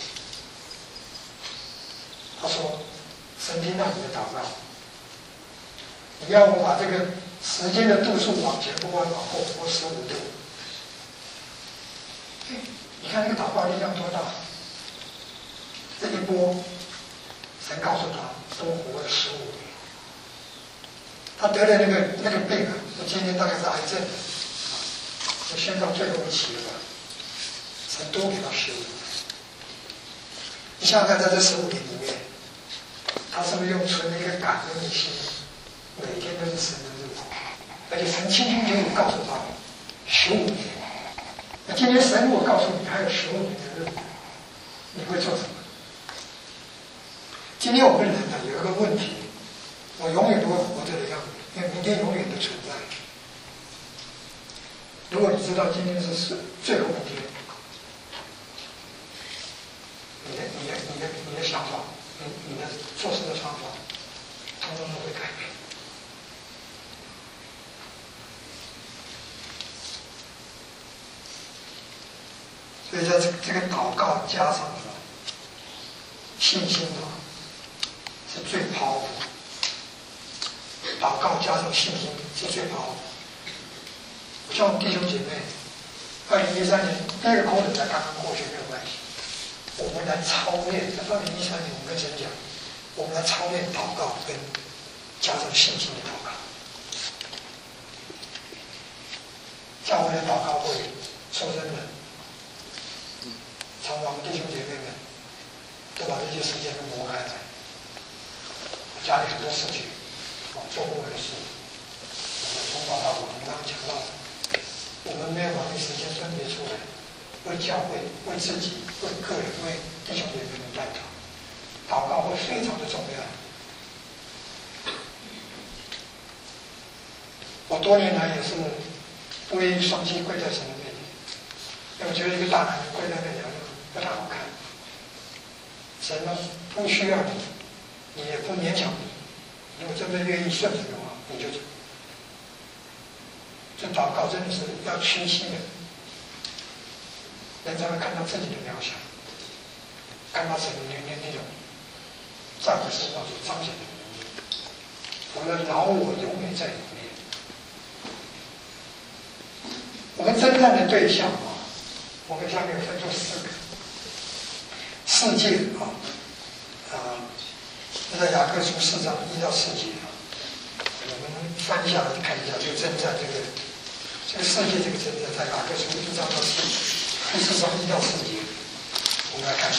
他说：“神听到你的祷告。你要我把这个时间的度数往前拨往后拨15度。你看那个祷告力量多大！这一波，神告诉他多活了15年。他得了那个病啊，今天大概是癌症，就宣告最后一期了。神多给他15年。你想想看，在这15年里面，他是不是用存了一个感恩的心？每天都是神的日子，而且神清清楚楚告诉他15年。那今天神如果告诉你还有15年的日子，你会做什么？今天我们人呢有一个问题，我永远都会活着的样子，因为明天永远都存在。如果你知道今天是最后一天，你的想法，你的做事的方法，通通都会改变。所以在这个祷告加上信心是最powerful。祷告加上信心是最powerful。像我们弟兄姐妹，2013年第二个空等才刚刚过去没有关系，我们来操练。在2013年，我们跟神讲，我们来操练祷告跟加上信心的祷告。教会的祷告会说真的。常常弟兄姐妹们都把这些时间都挪开来，家里很多事情，做不完的事，我们从早到晚，我们刚刚讲到的，我们没有把这时间分别出来，为教会、为自己、为个人、为弟兄姐妹们代祷，祷告会非常的重要。我多年来也是不愿意双膝跪在神的面前，因为我觉得一个大男人跪在那里不太好看。神呢不需要你，你也不勉强你。如果真的愿意顺服的话，你就走。这祷告真的是要屈膝的，人才会看到自己的渺小，看到神的那种在我身上所彰显的能力。我的老我永远在里面。我们征战的对象我们下面分作4个。世界在雅各书4章1到4节我们翻下来看一下这个征战，这个世界这个征战，在雅各书1章到4章1到4节，我们来看一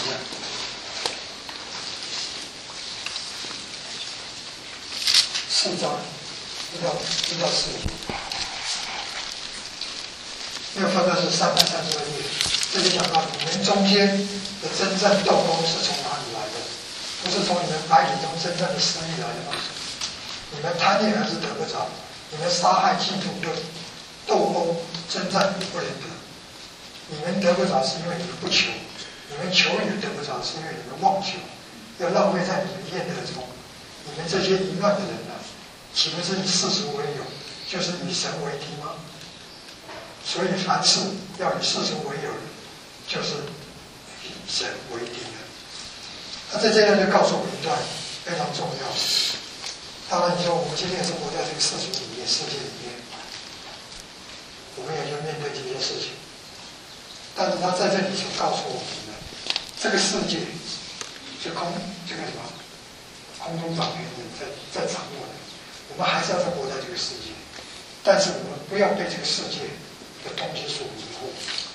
下。4章一到4节，又分的是332页，这就讲到你们中间的真正斗争是从哪里来的？不是从你们白体中真正的私欲来的吗？你们贪恋还是得不着？你们杀害、嫉妒又斗殴，征战也不能得。你们得不着是因为你们不求，你们求也得不着是因为你们妄求，要浪费在你们厌乐中。你们这些淫乱的人呢，岂不是以世俗为友，就是以神为敌吗？所以凡事要以世俗为友的，就是以神为敌的。那在这样就告诉我们一段非常重要的。当然，你说我们今天是活在这个世俗里面、世界里面，我们也就面对这些事情。但是他在这里所告诉我们的，这个世界是空中掌权的在掌握的，我们还是要活在这个世界，但是我们不要被这个世界的东西所迷惑。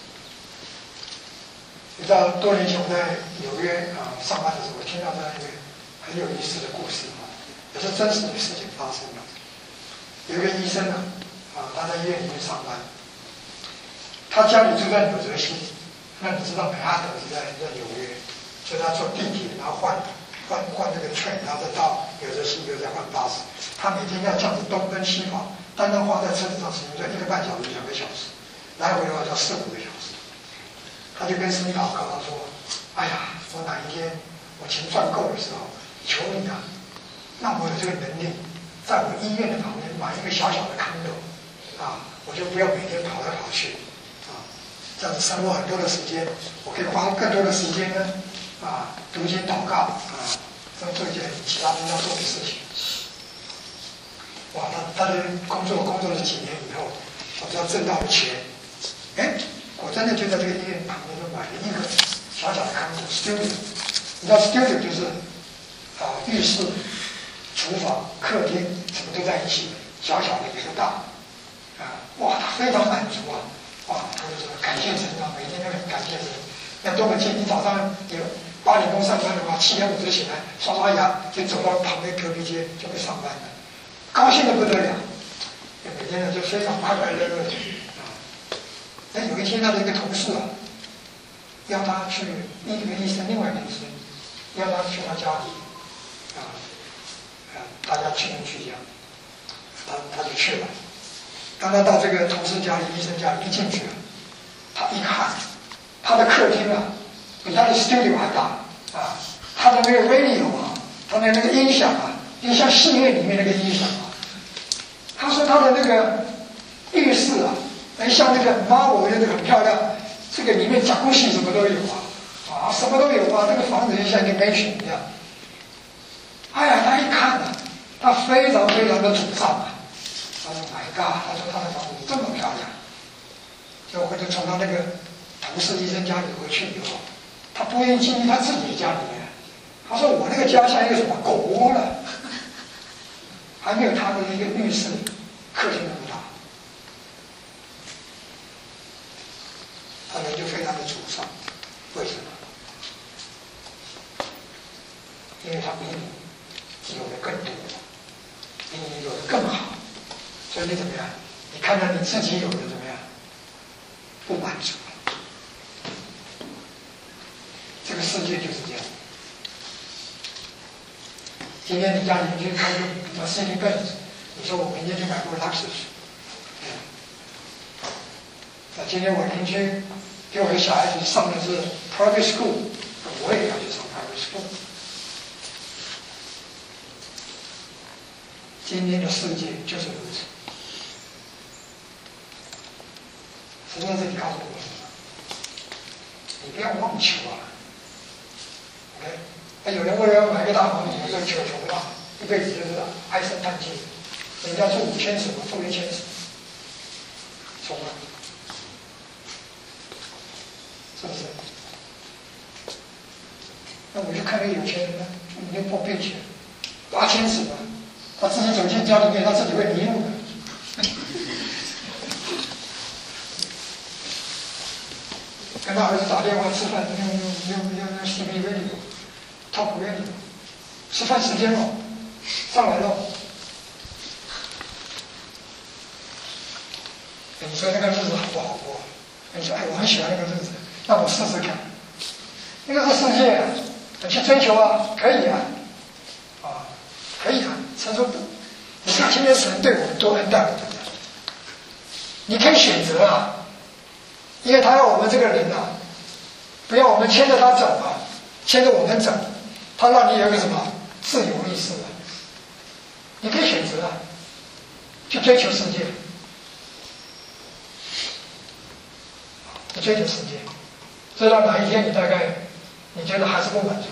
你知道，多年前我在纽约上班的时候，我听到这样一个很有意思的故事也是真实的事情发生的。有一个医生他在医院里面上班，他家里住在纽泽西，那你知道曼哈顿是在纽约，所以他坐地铁，然后换这个 train， 然后再到纽泽西，又再换巴士。他每天要这样子东奔西跑，单单花在车子上时间就1个半小时、2个小时，来回的话要4、5个小时。他就跟神祷告，他说：“哎呀，我哪一天我钱赚够的时候，求你让我有这个能力，在我医院的旁边买一个小小的condo，我就不要每天跑来跑去，这样子省我很多的时间，我可以花更多的时间呢，读经祷告，做一件其他人要做的事情。”哇，他的工作了几年以后，我知道挣到了钱，我真的就在这个医院旁边就买了一个小小的condo studio。你知道 studio 就是浴室、厨房、客厅什么都在一起，小小的也不大，哇，他非常满足他就说感谢神每天都很感谢神。那多么近，你早上有8点钟上班的话，7点5就起来刷刷牙，就走到旁边隔壁街就会上班了，高兴的不得了，每天就非常快快乐乐的。那有一天他的一个同事邀他去，一个医生，另外一个医生邀他去他家里，大家聚一聚这样，他就去了。当他到这个同事家里、医生家里一进去他一看，他的客厅比他的 studio 还大他的那个 radio 他的那个音响就像戏院里面那个音响他说他的那个浴室像那个Marvel那个很漂亮，这个里面讲故戏什么都有什么都有这个房子就像一个 mansion 一样。哎呀，他一看他非常非常的沮丧他说 My God， 他说他的房子这么漂亮，就回头从他那个同事医生家里回去以后，他不愿意进去他自己的家里面。他说我那个家像一个什么狗窝了，还没有他的一个浴室、客厅那么大。他人就非常的沮丧，为什么？因为他比你有的更多，比你有的更好，所以你怎么样？你看到你自己有的怎么样？不满足。这个世界就是这样。今天你家邻居开个Mercedes-Benz，你说我明天就买部 Lexus。那今天我邻居给我的小孩子上的是 private school， 我也要去上 private school。今天的世界就是如此。神在这里告诉我什么？你不要妄求OK， 有人为了要买个大房子，有时候求一辈子就是唉声叹气。人家住5000尺，我住1000尺，穷了。是不是？那我就看那个有钱人你就破病去8000尺他自己走进家里面，他自己会迷路的。跟他儿子打电话吃饭，用 CB radio、Talk radio， 吃饭时间了，上来了。 说那个日子好不好过？你说，哎，我很喜欢那个日子，让我试试看。那个是世界啊，你去追求啊，可以啊，可以啊。神说，你看今天神对我们多恩待我们，你可以选择啊，因为他要我们这个人啊，不要我们牵着他走啊，牵着我们走，他让你有一个什么自由意识啊，你可以选择啊，去追求世界，去追求世界，直到哪一天你大概你觉得还是不满足。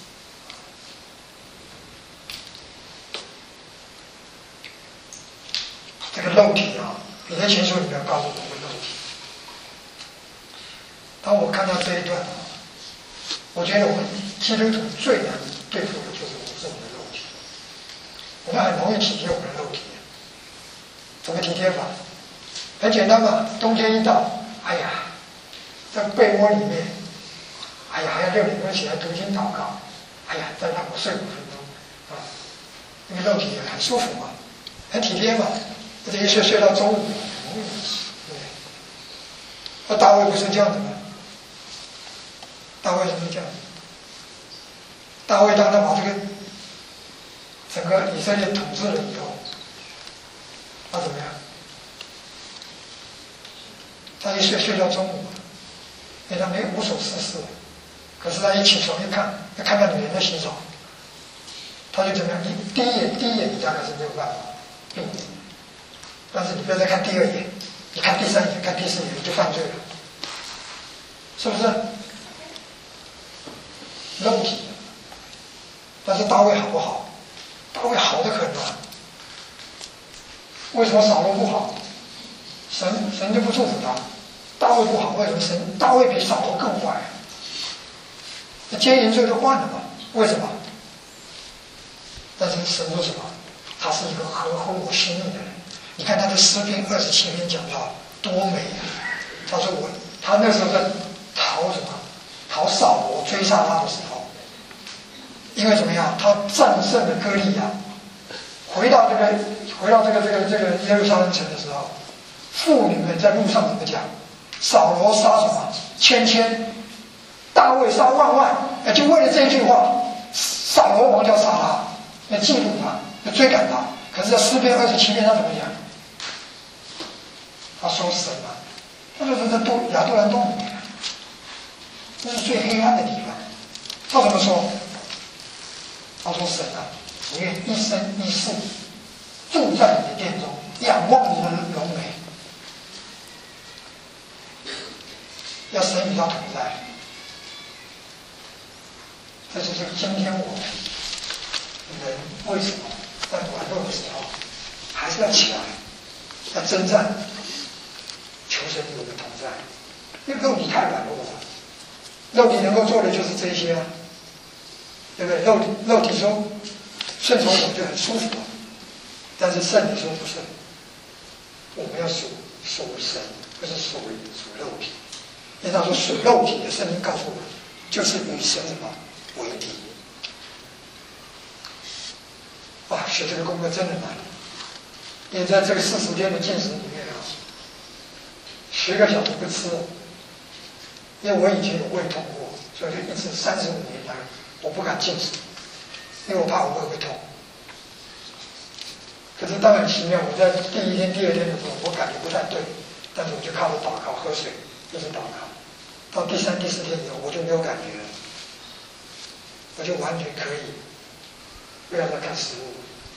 这个肉体啊，彼得前书里面告诉我们肉体。当我看到这一段啊，我觉得我们基督徒最难对付的就是我们的肉体。我们很容易体贴我们的肉体，怎么体贴法？很简单嘛，冬天一到，哎呀，在被窝里面，哎呀还要6点钟起来读经祷告，哎呀再让我睡5分钟啊，因为肉体也很舒服嘛，很体贴嘛。这一睡到中午，对。那大卫不是这样子吗？大卫怎么这样？大卫当他把这个整个以色列统治了以后，他怎么样？他一睡到中午，因为他无所事事。可是他一起床一看，他看到女人在洗澡，他就怎么样？第一眼你大概是没有办法避免。但是你不要再看第2眼，你看第3眼、看第4眼，你就犯罪了，是不是？肉体。但是大卫好不好？大卫好得很啊。为什么扫罗不好？神就不祝福他。大卫不好，为什么大卫比扫罗更坏？那奸淫罪都换了嘛？为什么？但是神说什么？他是一个合乎我心意的人。你看他的诗篇27篇讲到多美啊！他说他那时候在逃什么？逃扫罗追杀他的时候，因为怎么样？他战胜了歌利亚，回到这个耶路撒冷城的时候，妇女们在路上怎么讲？扫罗杀什么千，大卫杀万，就为了这一句话，扫罗王就要杀他，要嫉妒他，要追赶他。可是在诗篇27篇他怎么讲？他说神啊，他就是在亚杜兰洞里面，那是最黑暗的地方。他怎么说？他说神啊，我愿一生一世住在你的殿中，仰望你的荣美。要神与他同在。这就是今天我们人为什么在软弱的时候还是要起来，要征战，求神与我们同在。因为肉体太软弱了，肉体能够做的就是这些啊，对不对？肉体说顺从我就很舒服，但是圣灵说不是，我们要属神，不是属肉体。因为他说属肉体的圣灵告诉我们，就是与神什么为敌。哇，学这个功课真的难，因为在这个40天的禁食里面啊，10个小时不吃，因为我以前有胃痛过，所以就一直35年来我不敢禁食，因为我怕我胃会痛。可是当然奇妙，我在第1天、第2天的时候，我感觉不太对，但是我就靠着祷告、喝水，一直祷告。到第3、第4天以后，我就没有感觉了，我就完全可以不要再看食物。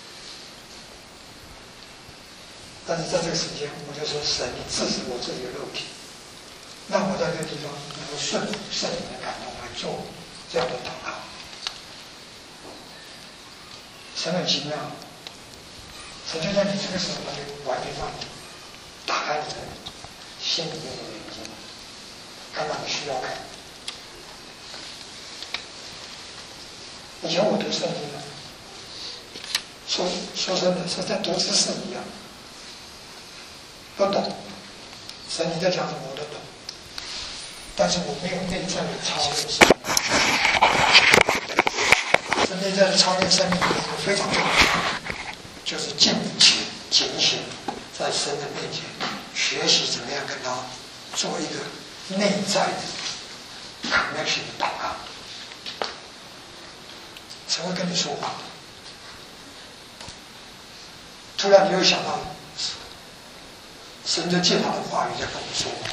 但是在这个时间，我就说神，你制止我自己的肉体，让我在这个地方能够顺服圣灵的感动来做这样的祷告。神很奇妙，神就在你这个时候，他就完全让你打开你的心里面的眼睛，看到你需要看。以前我读圣经呢，说真的是在读知识一样，都懂，神你在讲什么我都懂，但是我没有内在的超越生命。这内在的超越生命有一个非常重要的，就是敬虔、警醒，在神的面前学习怎么样跟他做一个内在的 connection 的祷告，才会跟你说话。突然你又想到，神就借他的话语在跟我们说话。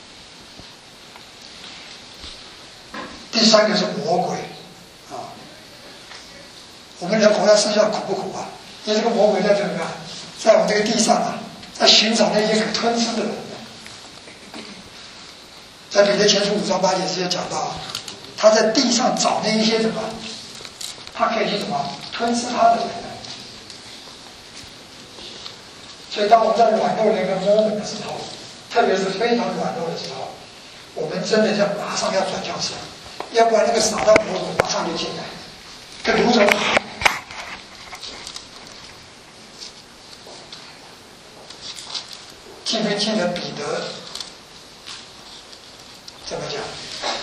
第三个是魔鬼啊，我们人活在世上苦不苦啊？因为这个魔鬼在这里面，在我们这个地上啊，在寻找那些可吞吃的人。在彼得前书5章8节直接讲到，他在地上找那一些什么，他可以去什么吞吃他的人。所以当我们在软弱的一个 moment 的时候，特别是非常软弱的时候，我们真的要马上要转向神，要不然那个撒旦魔鬼马上就进来，跟掳走。记不记得彼得怎么讲？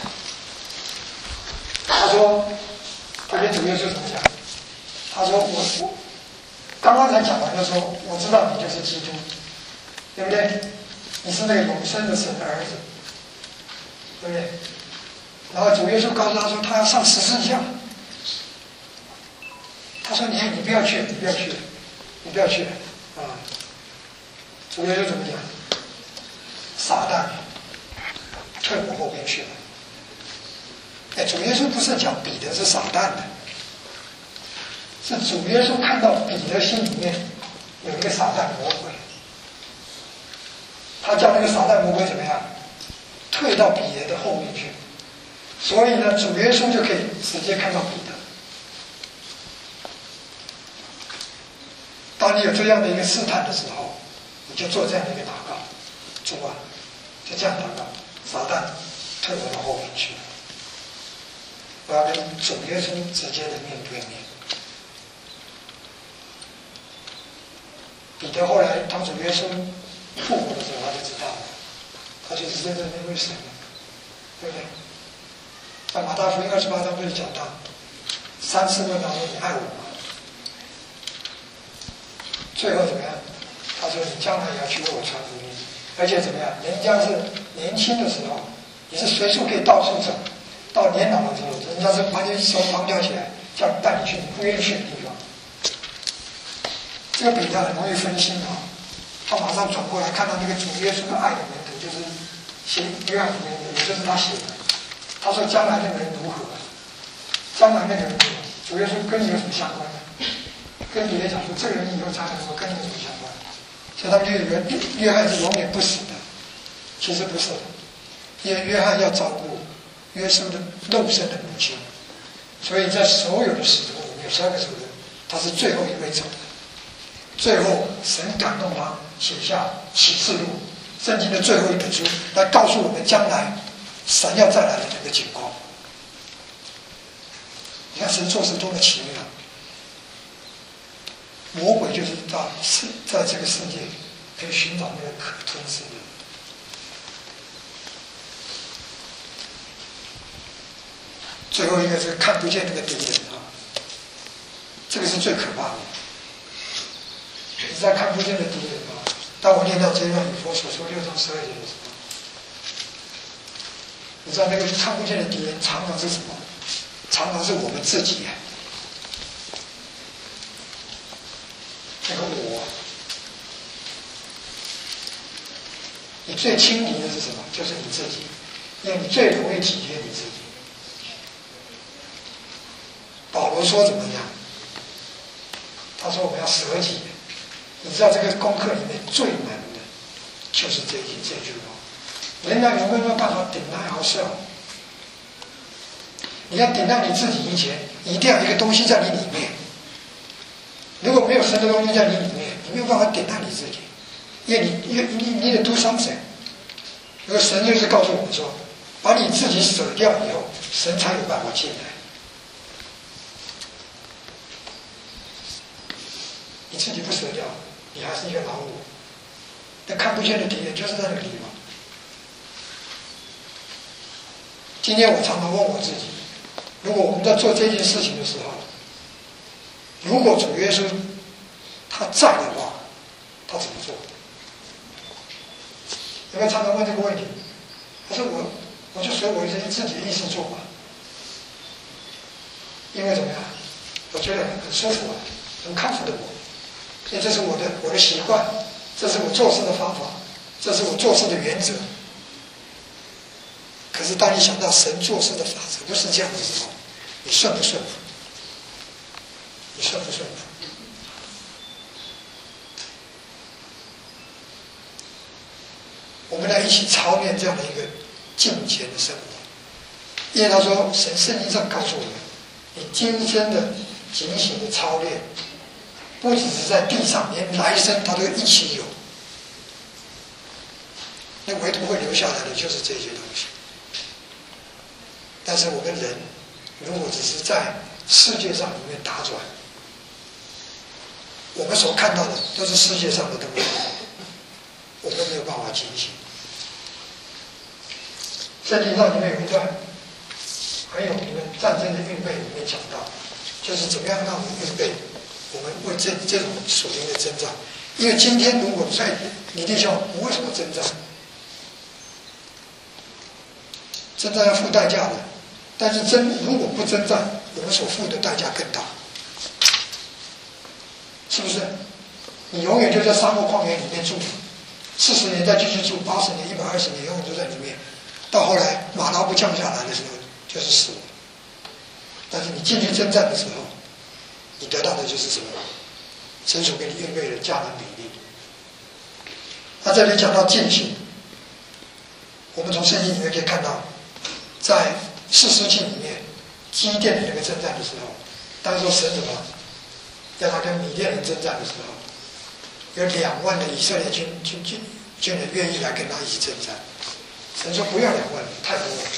他说，这边主耶稣怎么讲？他说我刚刚才讲完的时候，我知道你就是基督，对不对？你是那个永生的神的儿子，对不对？然后主耶稣告诉他说，他要上十字架。他说你不要去，你不要去，你不要去啊！主耶稣怎么讲？撒旦退我后边去了。哎，主耶稣不是讲彼得是撒旦的，是主耶稣看到彼得心里面有一个撒旦魔鬼，他叫那个撒旦魔鬼怎么样？退到彼得的后面去。所以呢，主耶稣就可以直接看到彼得。当你有这样的一个试探的时候，你就做这样的一个祷告，主啊，就这样祷告，撒旦退我到后面去，我要跟主耶稣直接的面对面。彼得后来当主耶稣复活的时候，他就知道了，他就直接在那位神了，对不对？在马太福音28章就讲到，3次问他说你爱我吗？最后怎么样？他说你将来也要去为我传福音，而且怎么样？人家是年轻的时候，你是随处可以到处走，到年老的时候，人家是把你手绑吊起来，叫你带你去你不愿意去的地方。这个彼得很容易分心啊，他马上转过来看到那个主耶稣的爱的门徒，就是写约翰里面的，也就是他写的。他说将来那个人如何？将来那个人如何？主耶稣跟你有什么相关的？跟彼得讲说，这个人以后将来如何跟你有什么相关？所以他们就以为约翰是永远不死的，其实不是的，因为约翰要照顾耶稣的肉身的母亲，所以在所有的使徒里面，12个使徒，他是最后一位走的。最后，神感动他写下启示录，圣经的最后一本书，来告诉我们将来神要再来的那个景况。你看神做事多么奇妙！魔鬼就是在这个世界可以寻找那个可吞噬的。最后一个是看不见那个敌人啊，这个是最可怕的。你在看不见的敌人啊！当我念到这一段以弗所书6章12节的时候，你知道那个看不见的敌人常常是什么？常常是我们自己。那个我，你最轻敌的是什么？就是你自己，因为你最容易体贴你自己。保罗说怎么样？他说我们要舍己。你知道这个功课里面最难的就是这句话。人家有没有办法顶耐ourselves？你要顶耐你自己以前，一定要有一个东西在你里面。如果没有神的东西在你里面，你没有办法顶耐你自己，因为你得 do something。如果神就是告诉我们说，把你自己舍掉以后，神才有办法进来。你自己不舍掉，你还是一个老我。那看不见的敌人就是在那个地方。今天我常常问我自己，如果我们在做这件事情的时候，如果主耶稣他在的话，他怎么做？ 有没有常常问这个问题？他说我就随我自己的意思做嘛，因为怎么样？我觉得很舒服啊，很康复的我，因为这是我的习惯，这是我做事的方法，这是我做事的原则。可是当你想到神做事的法则不是这样的时候，你顺不顺服？你顺不顺服？我们来一起操练这样的一个敬虔的生活，因为他说神圣经上告诉我们，你今生的警醒的操练，不只是在地上，连来生它都一起有。那唯独会留下来的就是这些东西。但是我们人如果只是在世界上里面打转，我们所看到的都是世界上的东西，我们没有办法警醒。圣经上里面有一段很有名的战争的预备里面讲到，就是怎么样让我们预备我们为这种属灵的征战。因为今天如果在你弟兄，我为什么征战？征战要付代价的，但是如果不征战，我们所付的代价更大，是不是？你永远就在沙漠旷野里面住，40年再继续住，80年、120年，永远都在里面。到后来马拉不降下来的时候，就是死了。但是你进去征战的时候，你得到的就是什么？神所给你预备的迦南美地。那这里讲到进行，我们从圣经里面可以看到，在士师记里面，基甸的那个征战的时候，当时神怎么要他跟米甸人征战的时候，有2万的以色列军人愿意来跟他一起征战。神说不要2万人，太多了。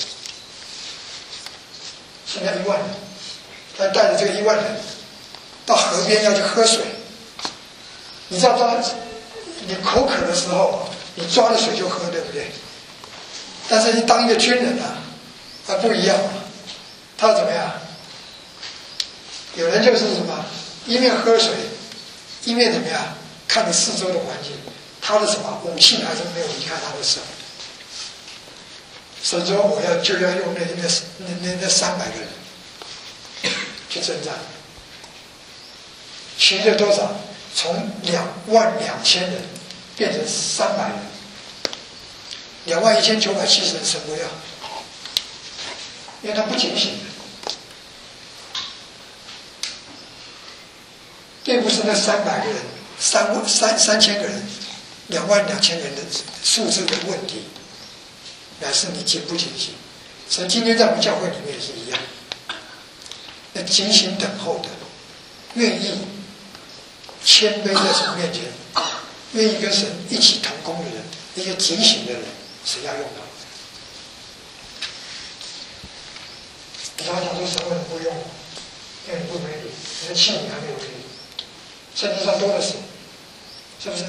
现在1万人，他带着这个1万人到河边要去喝水。你知道你口渴的时候，你抓了水就喝，对不对？但是你当一个军人啊，他不一样啊，他要怎么样？有人就是什么，一面喝水，一面怎么样？看着四周的环境，他的什么武器还是没有离开他的手。神说我就要用那300个人去征战，骑了多少？从22000人变成300人，21970人神不要，因为他不警醒的，并不是那300个人、3000个人、22000人的数字的问题。乃是你警不警醒？神今天在我们教会里面也是一样，那警醒等候的，愿意谦卑在神面前，愿意跟神一起同工的人，一些警醒的人，神要用到。你常常讲说神为什么不用？因为你不美丽，你的器皿还没有美丽，圣经上多的是，是不是？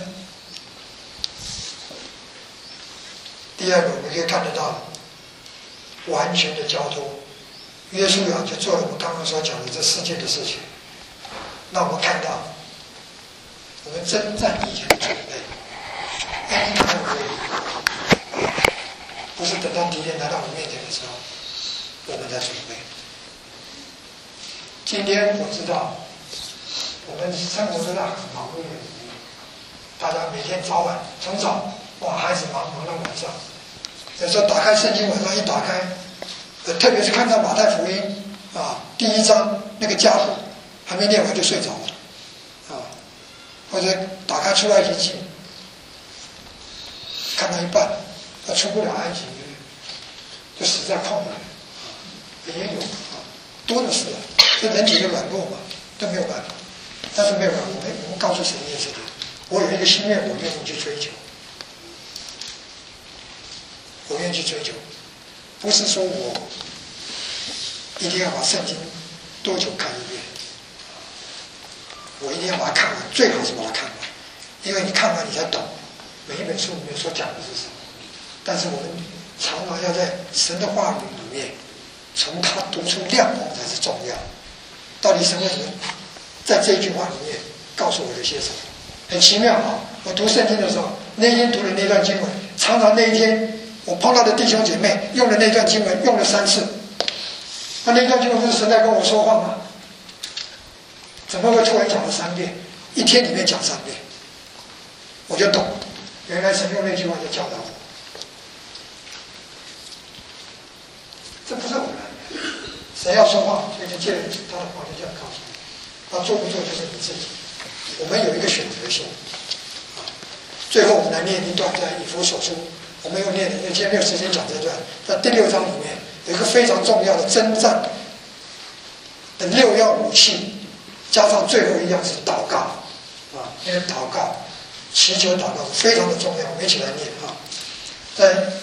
第二个，我们可以看得到完全的交托。约书亚就做了我们刚刚所讲的这4件的事情，让我们看到我们征战以前的准备，应该可以，不是等到敌人来到我们面前的时候，我们在准备。今天我知道，我们生活在很忙碌的里面，大家每天早晚从早孩子忙到晚上。有时候打开圣经，晚上一打开，特别是看到马太福音第1章那个家谱，还没念完就睡着了，或者打开出埃及记，看到一半，他出不了埃及，就死在旷野，也有多的是了，这人体的软弱嘛，都没有办法。但是没有办法，我们告诉神一件事情，我有一个心愿，我愿意去追求。我愿意去追求，不是说我一定要把圣经多久看一遍，我一定要把它看完，最好是把它看完，因为你看完你才懂每一本书里面所讲的是什么。但是我们常常要在神的话语里面，从他读出亮光才是重要。到底神为什么在这句话里面告诉我了些什么？很奇妙啊！我读圣经的时候，那天读的那段经文， 常常那一天我碰到的弟兄姐妹用了那段经文用了3次，那段经文不是神在跟我说话吗？怎么会突然讲了3遍？一天里面讲3遍，我就懂，原来神用那句话就教导我。这不是偶然的，神要说话，所以就借着他的话就这样告诉你，他做不做就是你自己。我们有一个选择性。最后我们来念一段在以弗所书，我们又念了，因为今天没有时间讲这段，在第6章里面有一个非常重要的征战的6样武器，加上最后一样是祷告啊，因为祷告、祈求、祷告非常的重要，我们一起来念啊，在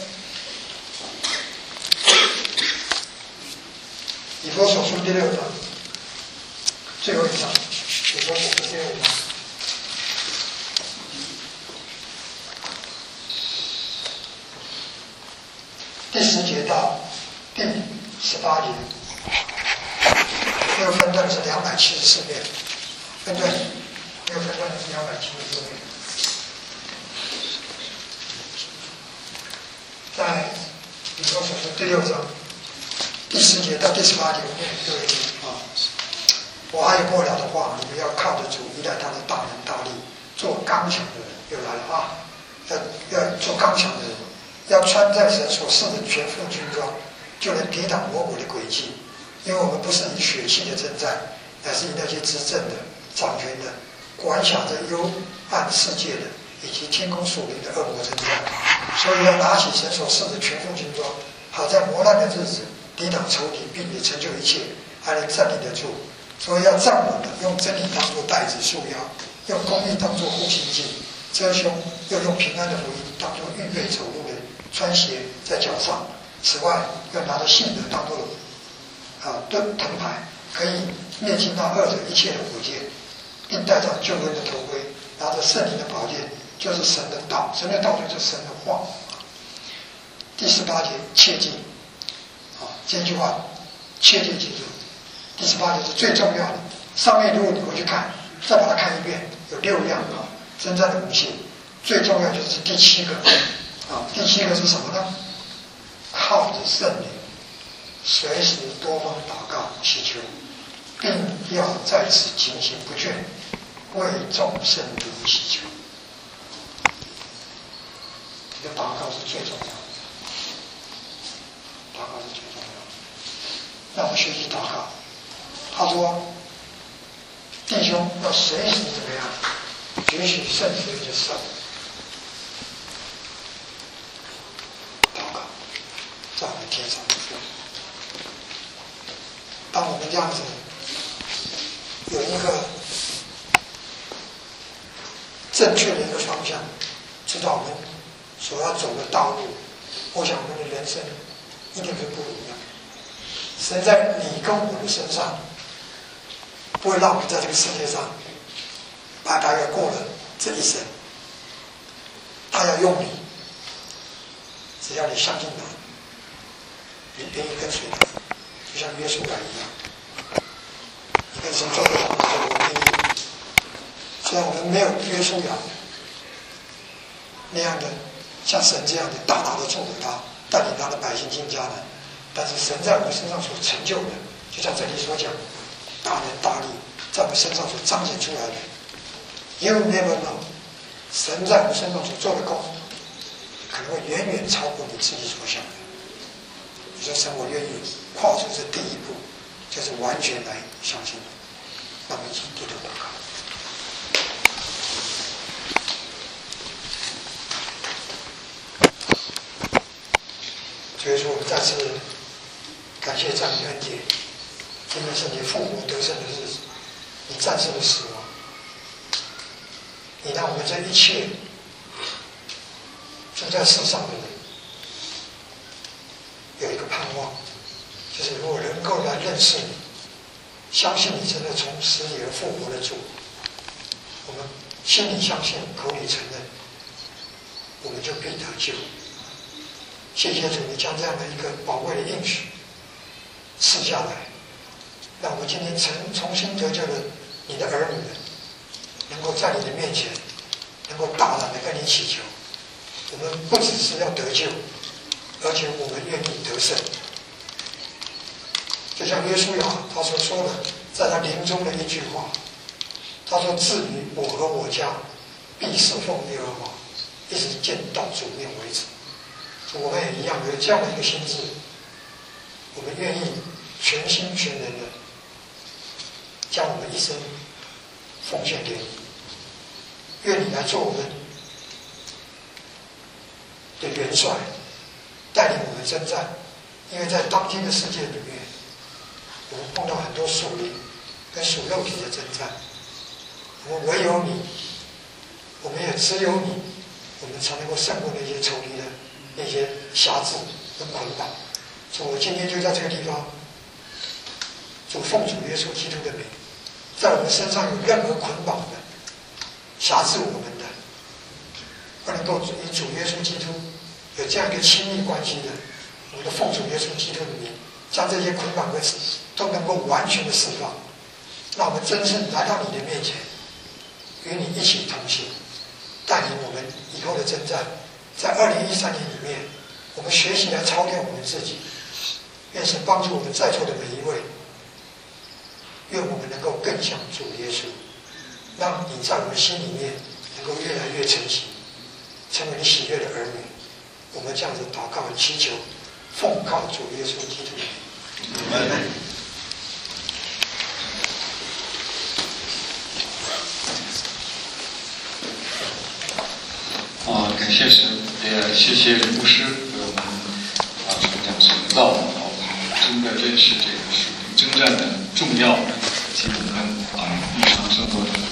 以弗所书第6章最后一章，以弗所书第6章。第10节到第18节，这个分段是274遍，这个分段是274遍。在以弗所书第6章第10节到第18节，我念各位啊，我还有末了的话，你们要靠着主，依赖他的大能大力，做刚强的人。又来了啊，要做刚强的人。要穿在神所赐的全副军装，就能抵挡魔鬼的诡计。因为我们不是以血气的征战，乃是以那些执政的、掌权的、管辖着幽暗世界的，以及天空属灵的恶魔征战。所以要拿起神所赐的全副军装，好在磨难的日子抵挡仇敌，并且成就一切，还能站立得住。所以要站稳的，用真理当作带子束腰，用公义当作护心镜遮胸，又用平安的福音当作预备走路的穿鞋在脚上。此外，要拿着信德当作盾牌，可以灭尽那恶者一切的火箭，并戴上救恩的头盔，拿着圣灵的宝剑，就是神的道。神的道就是神的话。第18节，切记这句话切记记住。第18节是最重要的。上面如果你回去看，再把它看一遍，有6样征战的武器。最重要就是第7个第7个是什么呢？靠着圣灵，随时多方祷告祈求，并要在此警醒不倦，为众圣徒祈求。这个祷告是最重要的，祷告是最重要的。让我们学习祷告。他说，弟兄要随时怎么样举起圣洁的手，祷告，在我们天上的父。当我们这样子有一个正确的一个方向，知道我们所要走的道路，我想我们的人生一定是不一样。神在你跟我的身上，不会让我们在这个世界上白白的过了这一生。他要用你，只要你相信他，你愿意跟随他，就像约书亚一样。你跟神做的好，我愿意。虽然我们没有约书亚那样的，像神这样的大大的祝福他，带领他的百姓进迦南，但是神在我们身上所成就的，就像这里所讲，大能大力在我们身上所彰显出来的 ，You never know， 神在我们身上所做的功，可能会远远超过你自己所想的。你说神，我愿意跨出这第一步，就是完全来相信你。那我们一起低头祷告。所以说，我们再次感谢赞美恩典。今天是你复活得胜的日子，你战胜了死亡，你让我们这一切住在世上的人有一个盼望，就是如果能够来认识你，相信你真的从死里而复活的主，我们心里相信，口里承认，我们就必得救。谢谢主，你将这样的一个宝贵的应许赐下来，让我们今天重新得救的你的儿女们，能够在你的面前，能够大胆的跟你祈求， 我们不只是要得救，而且我们愿意得胜。就像约书亚他所说的，在他临终的一句话，他说：“至于我和我家，必侍奉耶和华，一直见到主面为止。”我们也一样有这样的一个心智，我们愿意全心全人的将我们一生奉献给你，愿你来做我们的元帅，带领我们征战。因为在当今的世界里面，我们碰到很多属灵跟属肉体的征战，我们唯有你，我们也只有你，我们才能够胜过那些仇敌的那些辖制跟捆绑。所以我今天就在这个地方，主奉主耶稣基督的名，在我们身上有任何捆绑的、辖制我们的，不能够与主耶稣基督有这样一个亲密关系的，我们的奉主耶稣基督的名，将这些捆绑的都能够完全的释放，让我们真正来到你的面前，与你一起同行，带领我们以后的征战。在2013年里面，我们学习来操练我们自己，愿神帮助我们在座的每一位，愿我们能够更像主耶稣，让你在我们心里面能够越来越成型，成为你喜悦的儿女。我们这样子祷告祈求，奉靠主耶稣基督的名。 感谢神，也谢谢林牧师为我们传讲神的道，我们真的认识这个属灵征战的重要，以及我们日常生活中